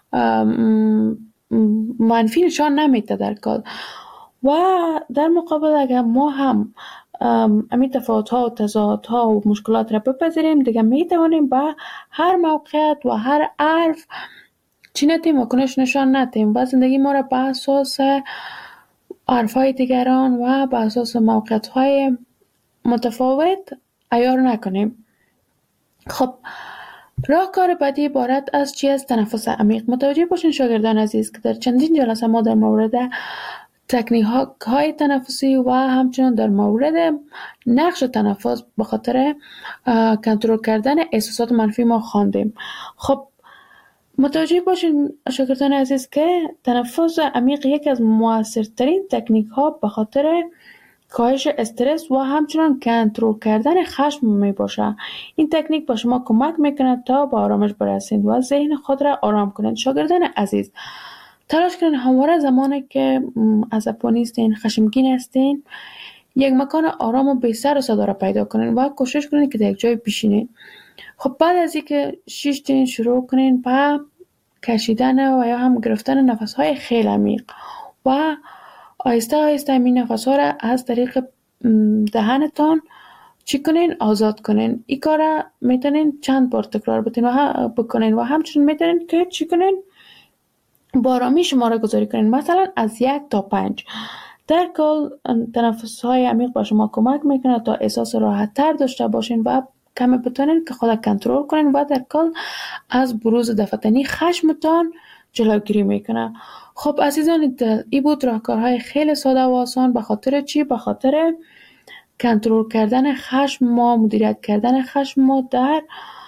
منفی نشان نمیده در کار. و در مقابل اگر ما هم امی تفاوت‌ها و تضادها و مشکلات را بپذیریم، دیگه میتوانیم با هر موقعیت و هر حرف چی نتیم واکنش نشان ندیم و زندگی ما را به اساس حرف‌های دیگران و به اساس موقعیت‌های متفاوت عیار نکنیم. خب راهکار بعدی عبارت از چی است؟ تنفس عمیق. متوجه باشین شاگردان عزیز که در چندین جلسه ما در مورد تکنیک های تنفسی و همچنین در مورد نقش تنفس به خاطر کنترل کردن احساسات منفی ما خواندیم. خب متوجه باشین شاگردان عزیز که تنفس عمیق یکی از موثرترین تکنیک ها به خاطر کاهش استرس و همچنین کنترل کردن خشم می باشه. این تکنیک با شما کمک میکنه تا به آرامش برسید و ذهن خود را آرام کنید. شاگردان عزیز، تلاش کنین همواره زمانی که عصبانی هستین، خشمگین هستین، یک مکان آرام و بی سر و صدا را پیدا کنین و کوشش کنین که در یک جای بشینین. خب بعد از اینکه شیشتین شروع کنین با کشیدن و یا هم گرفتن نفس‌های خیلی عمیق و آهسته آهسته این نفس‌ها را از طریق دهنتان چی کنین؟ آزاد کنین. این کار را میتونین چند بار تکرار بتین و بکنین و همچنین میتونین که چی کنین؟ با آرامی شماره گذاری کنین، مثلا از یک تا پنج. در کل تنفس های عمیق با شما کمک میکنه تا احساس راحت تر داشته باشین و کمی بتونین که خود کنترل کنین و در کل از بروز دفتنی خشمتان جلوگیری میکنه. خب عزیزان دل، این بود راهکارهای خیلی ساده و آسان. به خاطر چی؟ به خاطر کنترل کردن خشم ما، مدیریت کردن خشم ما در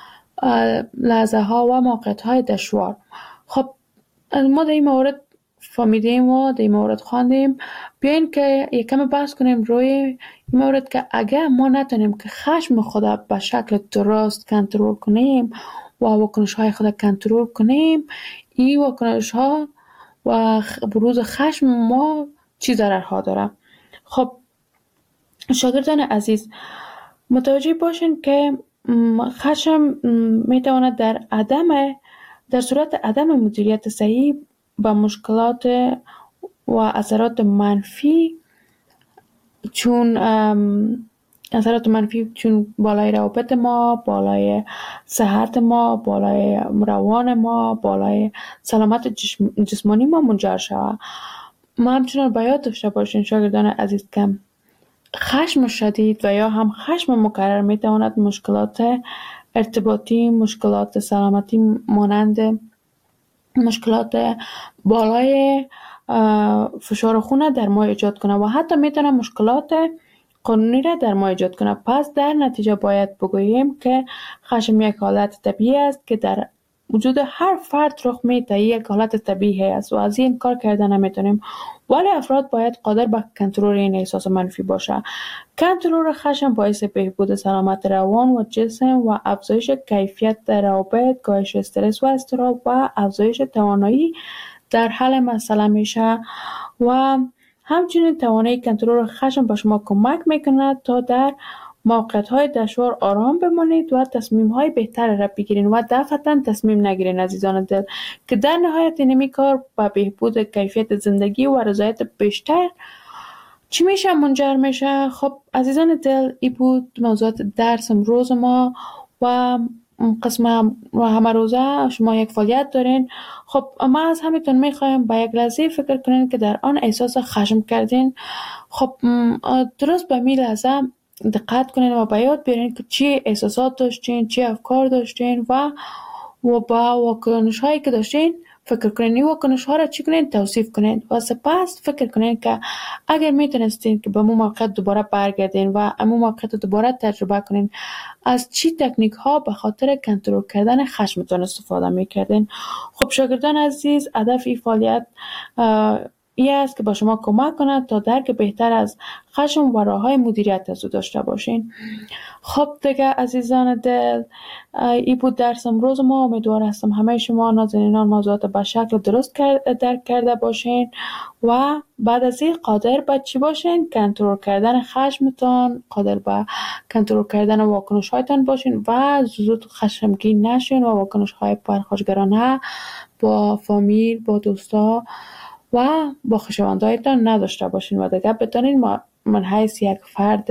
لحظه ها و موقعیت های دشوار. خب ما در این مورد فهمیدیم و در این مورد خواندیم. بیاین که یکم بحث کنیم روی این مورد که اگر ما نتونیم که خشم خود به شکل درست کنترل کنیم و واکنش های خود کنترل کنیم، این واکنش ها و بروز خشم ما چی ضررها داره. خب شاگردان عزیز متوجه باشین که خشم میتواند در عدم در صورت عدم مدیریت صحیح با مشکلات و اثرات منفی چون اثرات منفی چون بالای روابط ما، بالای صحت ما، بالای روان ما، بالای سلامت جسمانی ما منجر شود. ما همچنان باید داشته باشین شاگردان عزیز که خشم شدید و یا هم خشم مکرر میتواند مشکلات ارتباطی، مشکلات سلامتی مانند مشکلات بالای فشار خون در ما ایجاد کنه و حتی میتونه مشکلات قانونی را در ما ایجاد کنه. پس در نتیجه باید بگوییم که خشم یک حالت طبیعی است که در وجود هر فرد رخ میده، یک حالت طبیعی است و از این کار کردن نمیتونیم، ولی افراد باید قادر به کنترل این احساس منفی باشه. کنترل خشم باعث بهبود سلامت روان و جسم و افزایش کیفیت روابط، کاهش استرس و اضطراب و افزایش توانایی در حل مسئله میشه و همچنین توانایی کنترل خشم به شما کمک میکنه تا در موقعیت‌های دشوار آرام بمانید و تصمیم‌های بهتر را بگیرین و دفعتاً تصمیم نگیرین عزیزان دل، که در نهایت اینمی کار به بهبود کیفیت زندگی و رضایت بیشتر چی میشه منجر میشه. خب عزیزان دل، این بود موضوعات درس امروز ما و قسم همه روزه شما یک فعالیت دارین. خب ما از همیتون میخوایم با یک لحظه فکر کنین که در آن احساس خشم کردین. خب درست به می لحظه دقت کنین و به یاد بیارین که چی احساسات داشتین، چی افکار داشتین و و با واکنش هایی که داشتین فکر کنین. این واکنش ها را چی کنین؟ توصیف کنین و سپس فکر کنین که اگر میتونستین که به مو موقعیت دوباره برگردین و امو موقعیت دوباره تجربه کنین، از چی تکنیک ها به خاطر کنترل کردن خشمتون استفاده میکردین. خب شاگردان عزیز، هدف این فعالیت این است که با شما کمک کند تا درک بهتر از خشم و راه‌های مدیریت از او داشته باشین. خب دیگه عزیزان دل، این بود درس امروز ما. امیدوار هستم همه شما نازنینان موضوعات به شکل درست درک کرده باشین و بعد از این قادر به چی باشین؟ کنترل کردن خشمتان، قادر به کنترل کردن واکنش هایتان باشین و زود خشمگین نشین و واکنش های پرخاشگرانه با فامیل، با دوستا و با خویشاوندایتان نداشته باشین و دیگه بتونین من حیث یک فرد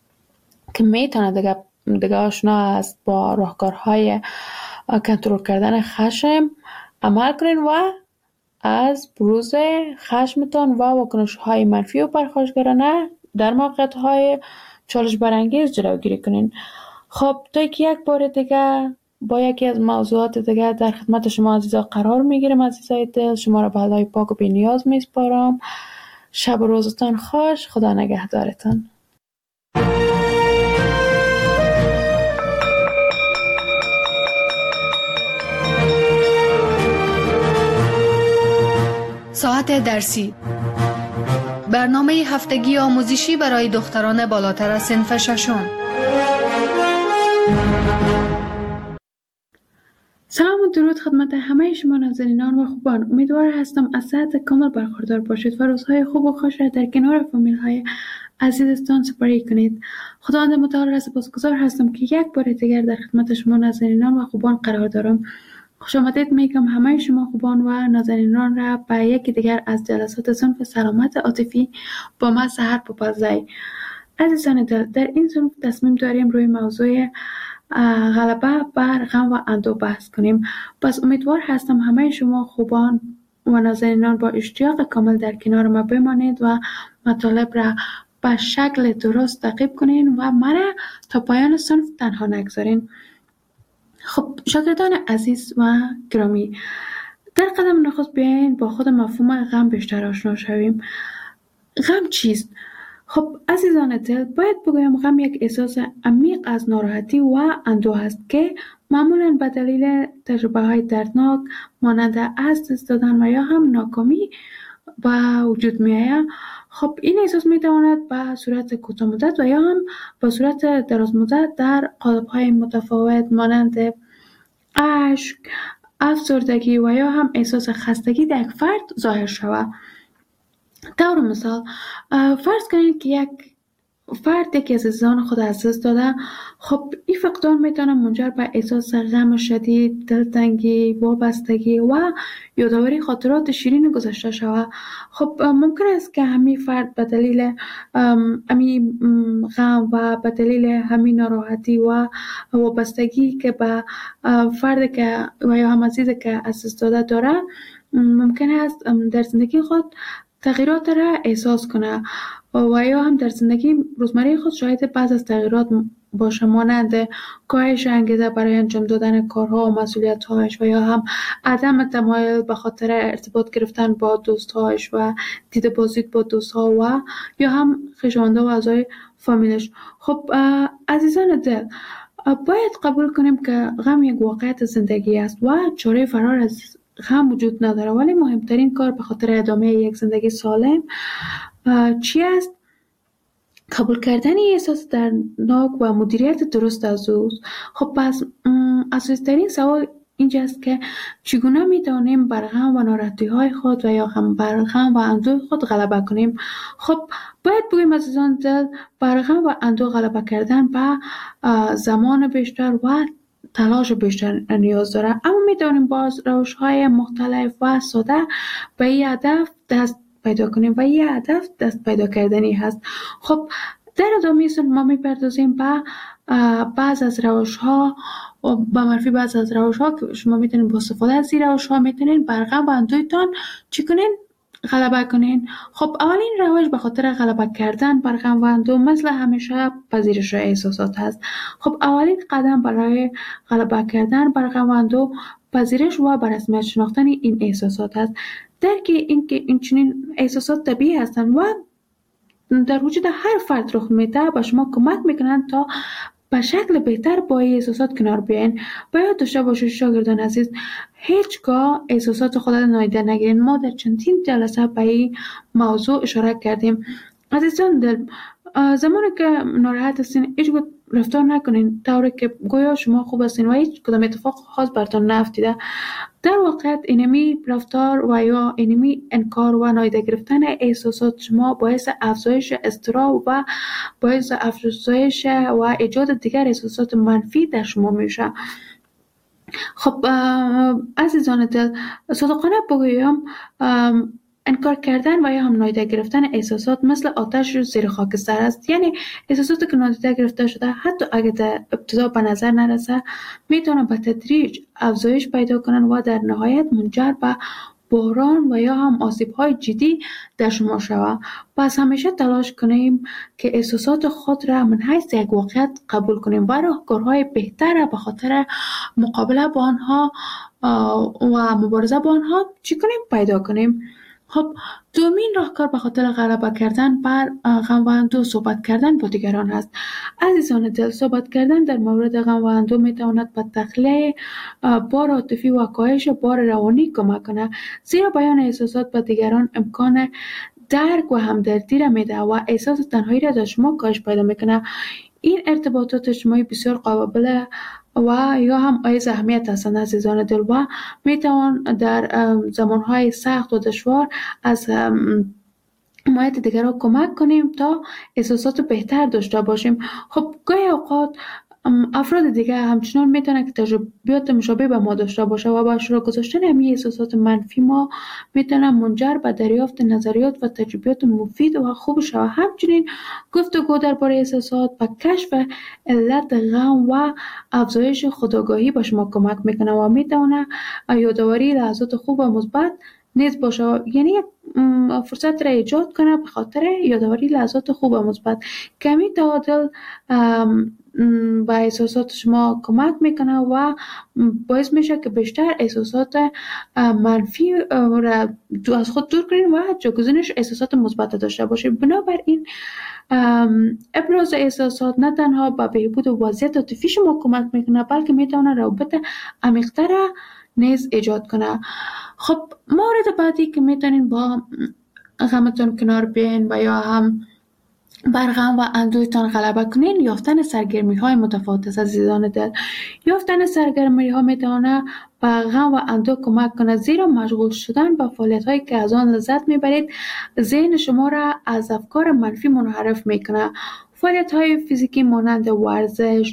که میتونه دیگه دیگه آشنا است با راهکارهای کنترل کردن خشم عمل کنین و از بروز خشمتان و واکنش‌های منفی و پرخاشگرانه در موقعیت‌های چالش برانگیز جلوگیری کنین. خب تا که یک بار دیگه با یکی از موضوعات دیگه در خدمت شما عزیزا قرار میگیرم. عزیزای دل، شما را به خدای پاک و بی نیاز میسپارم. شب و روزتان خوش. خدا نگهدارتان. ساعت درسی، برنامه هفتگی آموزشی برای دختران بالاتر از صنف ششم. سلام و درود خدمت همه شما نازنینان و خوبان. امیدوار هستم از صحت کامل برخوردار باشید و روزهای خوب و خوش را در کنار فامیل های عزیزتان سپری کنید. خداوند متعال را سپاسگزار هستم که یک بار دیگر در خدمت شما نازنینان و خوبان قرار دارم خوش آمدید میگم همه شما خوبان و نازنینان را به یکی دیگر از جلسات صنف سلامت عاطفی با من سحر پوپزی. عزیزان دل، در این صنف تصمیم داریم روی موضوع غلبه بر غم و اندوه بحث کنیم. پس امیدوار هستم همه شما خوبان و نازنینان با اشتیاق کامل در کنار ما بمانید و مطالب را به شکل درست تعقیب کنین و مرا تا پایان صنف تنها نگذارین. خب شاگردان عزیز و گرامی، در قدم نخست بیاین با خود مفهوم غم بیشتر آشنا شویم. غم چیست؟ خب عزیزان دل، باید بگویم غم یک احساس عمیق از ناراحتی و اندوه است که معمولاً به دلیل تجربه های دردناک مانند از دست دادن و یا هم ناکامی به وجود می آید. خب این احساس می تواند به صورت کوتاه مدت و یا هم به صورت دراز مدت در قالب‌های متفاوت مانند اشک، افسردگی و یا هم احساس خستگی در یک فرد ظاهر شود. طور مثال فرض کنید که یک فرد یکی از عزیزان خود از دست داده. خب این فقدان میتونه منجر به احساس غم شدید، دلتنگی، وابستگی و یادآوری خاطرات شیرین گذشته شود. خب ممکن است که همین فرد به دلیل همین غم و به دلیل همین ناراحتی و وابستگی که به فرد که و یا هم عزیزی که از دست داده داره، ممکن است در زندگی خود تغییرات را احساس کنه و یا هم در زندگی روزمره خود شاهد بعض از تغییرات باشه، مانند کاهش انگیزه برای انجام دادن کارها و مسئولیت‌هایش و یا هم عدم تمایل به خاطر ارتباط گرفتن با دوست‌هایش و دیده بازی با دوست‌ها و یا هم خویشاوندان و اعضای فامیلش. خب عزیزان دل، باید قبول کنیم که غم یک واقعیت زندگی است و چاره فرار از غم وجود نداره، ولی مهمترین کار به خاطر ادامه یک زندگی سالم چی است؟ قبول کردن احساس دردناک و مدیریت درست از او. خب پس اساسی‌ترین سوال اینجاست که چگونه میتونیم بر غم و ناراحتی های خود و یا هم بر غم و اندوه خود غلبه کنیم. خب باید بگویم عزیزان دل، بر غم و اندوه غلبه کردن به زمان بیشتر و تلاش بیشتر نیاز داره، اما میتونیم باز روش های مختلف و ساده به این هدف دست پیدا کنیم و این هدف دست پیدا کردنی هست. خب در ادامه ما میپردازیم به بعض از روش ها و به معرفی بعض از روش ها که شما میتونین با استفاده از این روش ها میتونین بر غم و اندوهتان چی کنین؟ غلبه کنین. خب اولین روش به خاطر غلبه کردن بر غم و اندوه مثل همیشه پذیرش احساسات هست. خب اولین قدم برای غلبه کردن بر غم و اندوه پذیرش و به رسمیت شناختن این احساسات هست. درک اینکه این چنین احساسات طبیعی هستند و در وجود هر فرد رخ میده به شما کمک میکنند تا به شکل بهتر با احساسات کنار بیاین. باید داشته باشید شاگردان عزیز، هیچگاه احساسات خود را نادیده نگیرین. ما در چندین جلسه به این موضوع اشاره کردیم. عزیزان دل، زمانی که ناراحت هستین هیچ گونه رفتار نکنین طوری که گویا شما خوب هستین و هیچ کدام اتفاق خاص براتون نیفتیده. در واقع اینمی رفتار و یا اینمی انکار و نادیده گرفتن احساسات شما باعث افزایش اضطراب و باعث افزایش و ایجاد دیگر احساسات منفی در شما میشه. خب عزیزان دل، صادقانه بگویم انکار کردن و یا هم نادیده گرفتن احساسات مثل آتش زیر خاکستر است. یعنی احساساتی که نادیده گرفته شده حتی اگه در ابتدا به نظر نرسه میتونن به تدریج افزایش پیدا کنن و در نهایت منجر به بحران و یا هم آسیب‌های جدی در شما شود. پس همیشه تلاش کنیم که احساسات خود را من حیث یک واقعیت قبول کنیم و راهکارهای بهتر به خاطر مقابله با آنها و مبارزه با آنها چی کنیم؟ پیدا کنیم. خب دومین راهکار به خاطر غلبه کردن بر غم و اندوه صحبت کردن با دیگران هست. عزیزان دل، صحبت کردن در مورد غم و اندوه میتواند به تخلیه بار عاطفی و کاهش بار روانی کمک کنه، زیرا بیان احساسات به دیگران امکان درک و همدردی را میده و احساس تنهایی را در شما کاهش پیدا میکنه. این ارتباطات اجتماعی بسیار قابل و یا هم ایز اهمیت هستند عزیزان دل و میتوان در زمانهای سخت و دشوار از حمایت دیگر را کمک کنیم تا احساسات بهتر داشته باشیم. خب گاهی اوقات افراد دیگه همچنان میتونه که تجربیات مشابه به ما داشته باشه و با اشتراک گذاشتن همین احساسات منفی ما میتونه منجر به دریافت نظریات و تجربیات مفید و خوب شود. همچنین گفتگو درباره احساسات و کشف علت غم و افزایش خودآگاهی به شما کمک میکنه و میتونه یادآوری لحظات خوب و مثبت نیز باشه، یعنی یک فرصت را ایجاد کنه به خاطر یادآوری لحظات خوب و مثبت. کمی تعادل با احساسات شما کمک میکنه و باعث میشه که بیشتر احساسات منفی را از خود دور کنین و جایگزینش احساسات مثبت داشته باشید. بنابراین ابراز احساسات نه تنها به بهبود وضعیت عاطفی شما کمک میکنه، بلکه میتونه روابط عمیق‌تر نیز ایجاد کنه. خب مورد بعدی که میتونین با غمتون کنار بیاین و یا هم بر غم و اندوهتان غلبه کنین، یافتن سرگرمی های متفاوت است. عزیزان دل، یافتن سرگرمی ها میتونه به غم و اندوه کمک کنه، زیرا مشغول شدن به فعالیت هایی که از آن لذت میبرید ذهن شما را از افکار منفی منحرف میکنه. فعالیت های فیزیکی مانند ورزش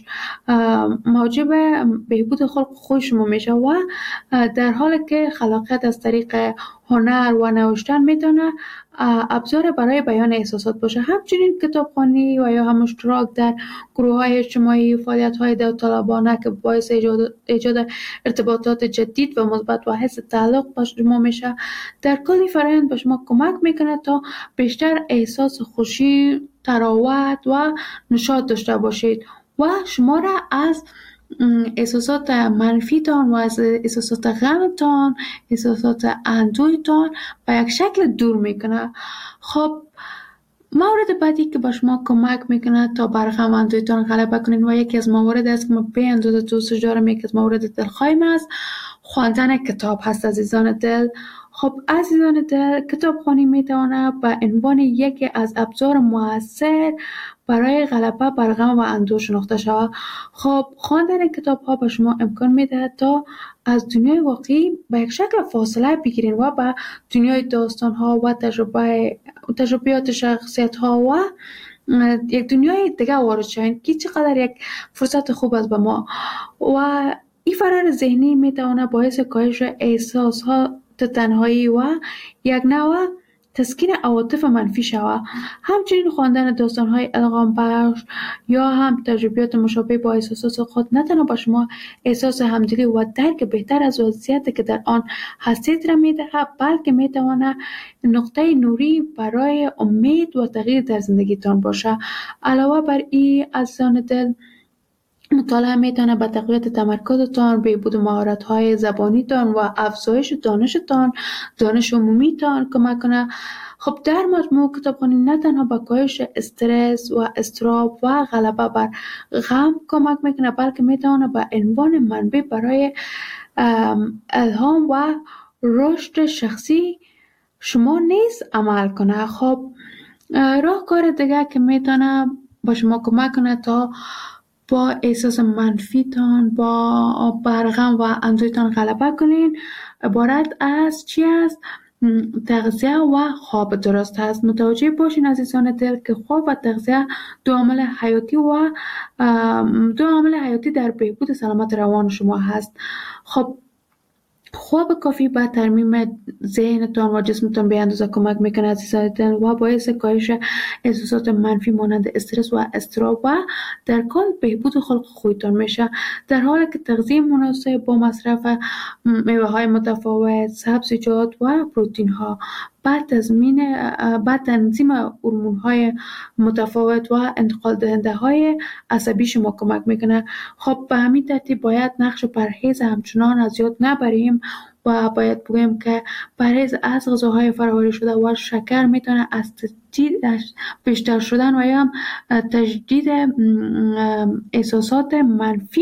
موجب بهبود خلق خوی شما میشه و در حالی که خلاقیت از طریق هنر و نوشتن میتونه ابزار برای بیان احساسات باشه. همچنین کتابخوانی و یا هم اشتراک در گروه های اجتماعی، فعالیت های داوطلبانه که باعث ایجاد, ایجاد ارتباطات جدید و مثبت و حس تعلق با شما میشه، در کلی فرآیند به شما کمک میکنه تا بیشتر احساس خوشی، تراوت و نشاط داشته باشید و شما را از احساسات منفیتان و از احساسات غمتان، احساسات اندوهتان به یک شکل دور میکنه. خب مورد بعدی که به شما کمک میکنه تا بر غم و اندوهتان غلبه کنین و یکی از موارد است که ما به اندازه دوست دارم، یکی از موارد دلخواهیم است، خواندن کتاب هست. عزیزان دل، خب عزیزان دل، کتابخوانی میتونه به عنوان یکی از ابزار موثر برای غلبه بر غم و اندوه شناخته شود. خب خواندن کتاب ها به شما امکان میده تا از دنیای واقعی به یک شکل فاصله بگیرین و به دنیای داستان ها و تجربه تجربیات شخصیت ها و یک دنیای دیگه وارد شوین که چقدر یک فرصت خوب است به ما. و این فرار ذهنی میتونه باعث کاهش احساس ها تنهایی و یک نوع تسکین عواطف منفی شود. همچنین خواندن داستان‌های الهام بخش یا هم تجربیات مشابه با احساسات خود نه تنها به شما احساس همدلی و درک بهتر از وضعیتی که در آن هستید را می‌دهد، بلکه می‌تواند نقطه نوری برای امید و تغییر در زندگیتان باشه. علاوه بر این عزیزان دل، مطالعه میتونه به تقویت تمرکزتان، بهبود مهارت‌های زبانیتان و افزایش دانشتان، دانش عمومیتان کمک کنه. خب در مجموع کتابخوانی نه تنها به کاهش استرس و اضطراب و غلبه بر غم کمک میکنه، بلکه میتونه به عنوان منبع برای الهام و رشد شخصی شما نیز عمل کنه. خب راهکار دیگه که میتونه با شما کمک کنه تا با احساس منفیتان، با برغم و اندوهتان غلبه کنین، عبارت از چی است؟ تغذیه و خواب درست هست. متوجه باشین عزیزان دل که خواب و تغذیه دو عامل حیاتی و دو عامل حیاتی در بهبود سلامت روان شما هست. خب خواب کافی به ترمیم ذهنتان و جسمتان به اندازه کمک میکنه عزیزان دل و باعث کاهش احساسات منفی مانند استرس و اضطراب و در کل بهبود خلق خویتان میشه، در حالی که تغذیه مناسب با مصرف میوه های متفاوت، سبزیجات و پروتئین ها بعد تضمین بعد تنظیم هورمون های متفاوت و انتقال دهنده های عصبی شما کمک میکنه. خب به همین ترتیب باید نقش پرهیز همچنان از یاد نبریم و باید بگویم که پرهیز از غذاهای فرآوری شده و شکر میتونه از تجدید بیشتر شدن و یا تجدید احساسات منفی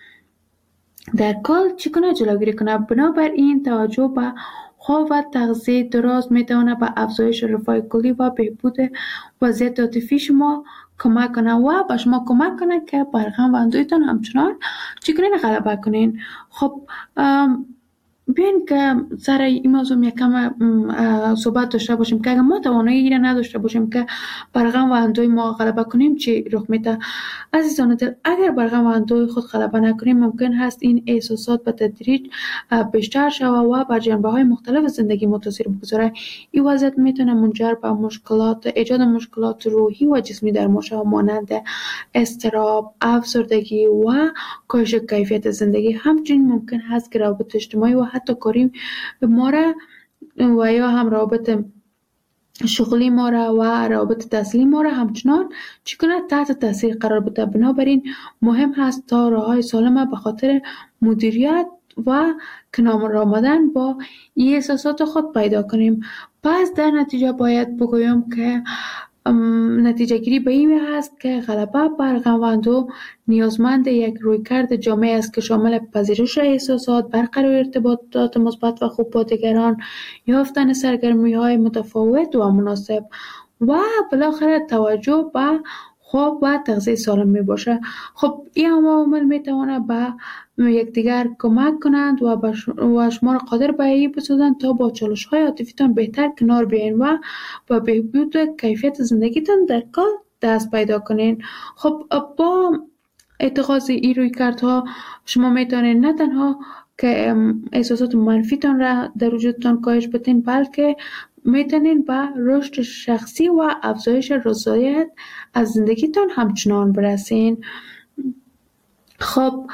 در کل چی کنه؟ جلوگیری کنه. بنابراین توجه به خواب و تغذیه درست میتونه به افزایش رفاه کلی و بهبود وضعیت عاطفی شما کمک کنه و به شما کمک کنه که بر غم و اندوهتان همچنان چگونه غلبه کنین. خب بیاین که سر این موضوع یکم صحبت داشته باشیم که اگر ما توانایی را نداشته باشیم که بر غم و اندوه ما غلبه کنیم چی رخ میده. عزیزان دل، اگر بر غم و اندوه خود غلبه نکنیم ممکن هست این احساسات به تدریج بیشتر شود و بر جنبه های مختلف زندگی ما تاثیر بگذاره. این وضعیت میتونه منجر به مشکلات ایجاد مشکلات روحی و جسمی در ما شود، مانند اضطراب، افسردگی و کاهش کیفیت زندگی. همچنین ممکن هست که روابط اجتماعی و حتی کاری ما را و یا هم روابط شغلی ما را و روابط تحصیلی ما را همچنان چگونه تحت تاثیر قرار بده. بنابراین مهم هست تا راه‌های سالم به خاطر مدیریت و کنار آمدن با این احساسات خود پیدا کنیم. پس در نتیجه باید بگویم که نتیجه گیری به این هست که غلبه بر غم و اندوه نیازمند یک رویکرد جامع است که شامل پذیرش احساسات، برقرار ارتباطات مثبت و خوب با دیگران، یافتن سرگرمی‌های متفاوت و مناسب و بالاخره توجه به خواب و تغذیه سالم می باشه. خب این عوامل می تواند به یکدیگر کمک کنند و و شما را قادر به این بسازند تا با چالش های عاطفیتان بهتر کنار بیاین و با بهبود کیفیت زندگیتان در کار دست پیدا کنین. خب با اتخاذ این رویکردها شما می توانید نه تنها که احساسات منفیتان را در وجودتان کاهش بدین، بلکه میتونین به رشد شخصی و افزایش رضایت از زندگیتان همچنان برسین. خب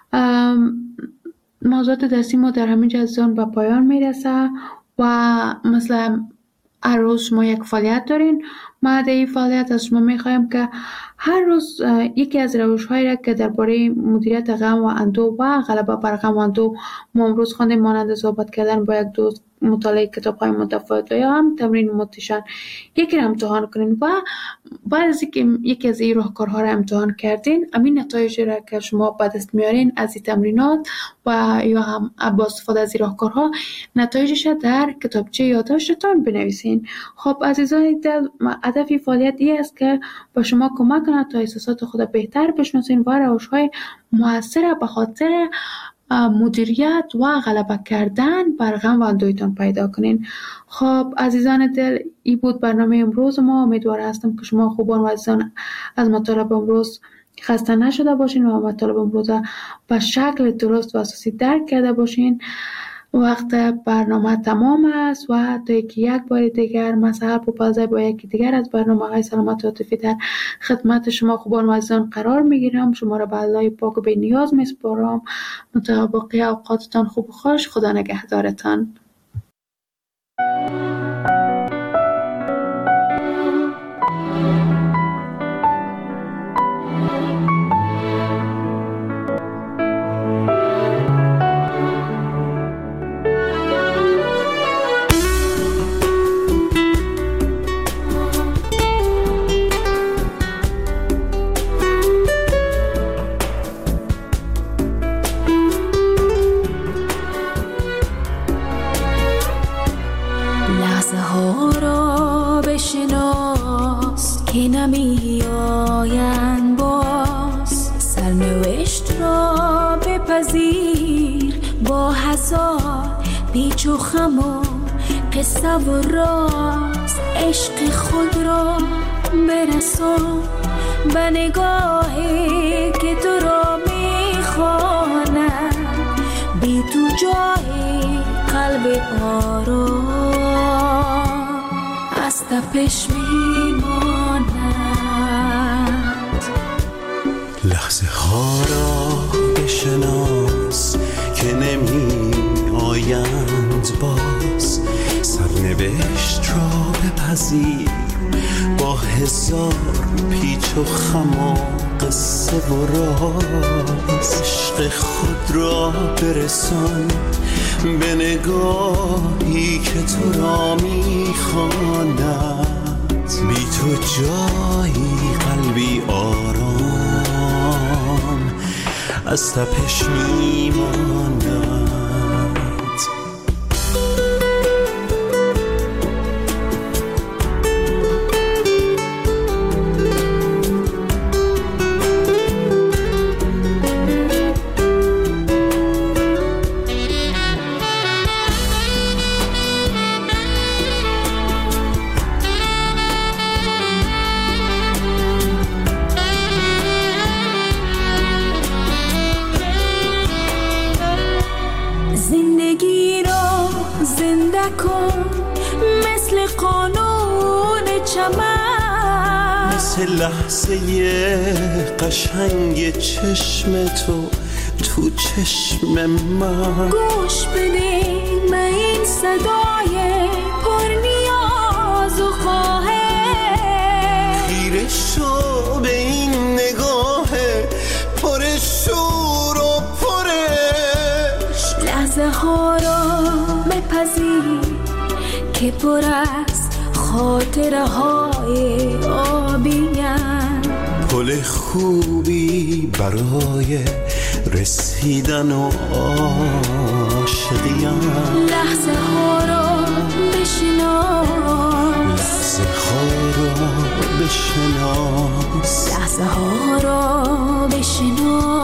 موضوعات درسی ما در همین جزان به پایان میرسه و مثلا هر روز شما یک فعالیت دارین. ما در این فعالیت از شما میخوایم که هر روز یکی از روش‌هایی را که درباره مدیریت غم و اندوه و غلبه بر غم و اندوه ما امروز خواندیم، مانند صحبت کردن با یک دوست، مطالعه کتاب‌های متفاوت و یا هم تمرین موتیشن، یکی را امتحان کنین و بعد از اینکه یکی از این راهکارها را امتحان کردین، همین نتایج را که شما به دست میارین از این تمرینات و یا هم با استفاده از این راهکارها نتایجش در کتابچه یادداشتتان بنویسین. خب عزیزان دل، هدف فعالیت این است که با شما کمک کنه تا احساسات خود بهتر بشناسین و روش‌های مؤثر به خاطر مدیریت و غلبه کردن بر غم و اندوهتان پیدا کنین. خب عزیزان دل، این بود برنامه امروز ما. امیدوار هستم که شما خوبان و عزیزان از مطالب امروز خسته نشده باشین و مطالب امروز به شکل درست و اساسی درک کرده باشین. وقت برنامه تمام است و تا یکی یک بار دیگر من سحر پوپلزی با یکی دیگر از برنامه های سلامت عاطفی در خدمت شما خوبان و عزیزان قرار میگیرم. شما را به الله پاک و به نیاز میسپارم. مطابق اوقاتتان خوب و خوش. خدا نگهدارتان. که نمی آیند باز، سرنوشت را بپذیر با هزار پیچ و خم و قصه و راز. عشق خود را برسان به نگاهی که تو را می خواند، بی تو جای قلب آرام از تپش می ماند. لحظه ها را بشناس که نمی آیند باز، سرنوشت را بپذیر با هزار پیچ و خم و قصه و راز. عشق خود را برسان به نگاهی که تو را میخواند، بی تو جایی قلبی آرام از تپش میماند. نکن مثل قانون چمن، مثل لحظه قشنگ چشم تو تو چشم من. گوش بده به این صدای پر نیاز و خواهش، خیره شو به این نگاه پر شور و پرش. لحظه ها را بپذیر که پر از خاطره های آبیم، پل خوبی برای رسیدن و عاشقیم. لحظه ها را بشناس، لحظه ها را بشناس، لحظه ها را بشناس.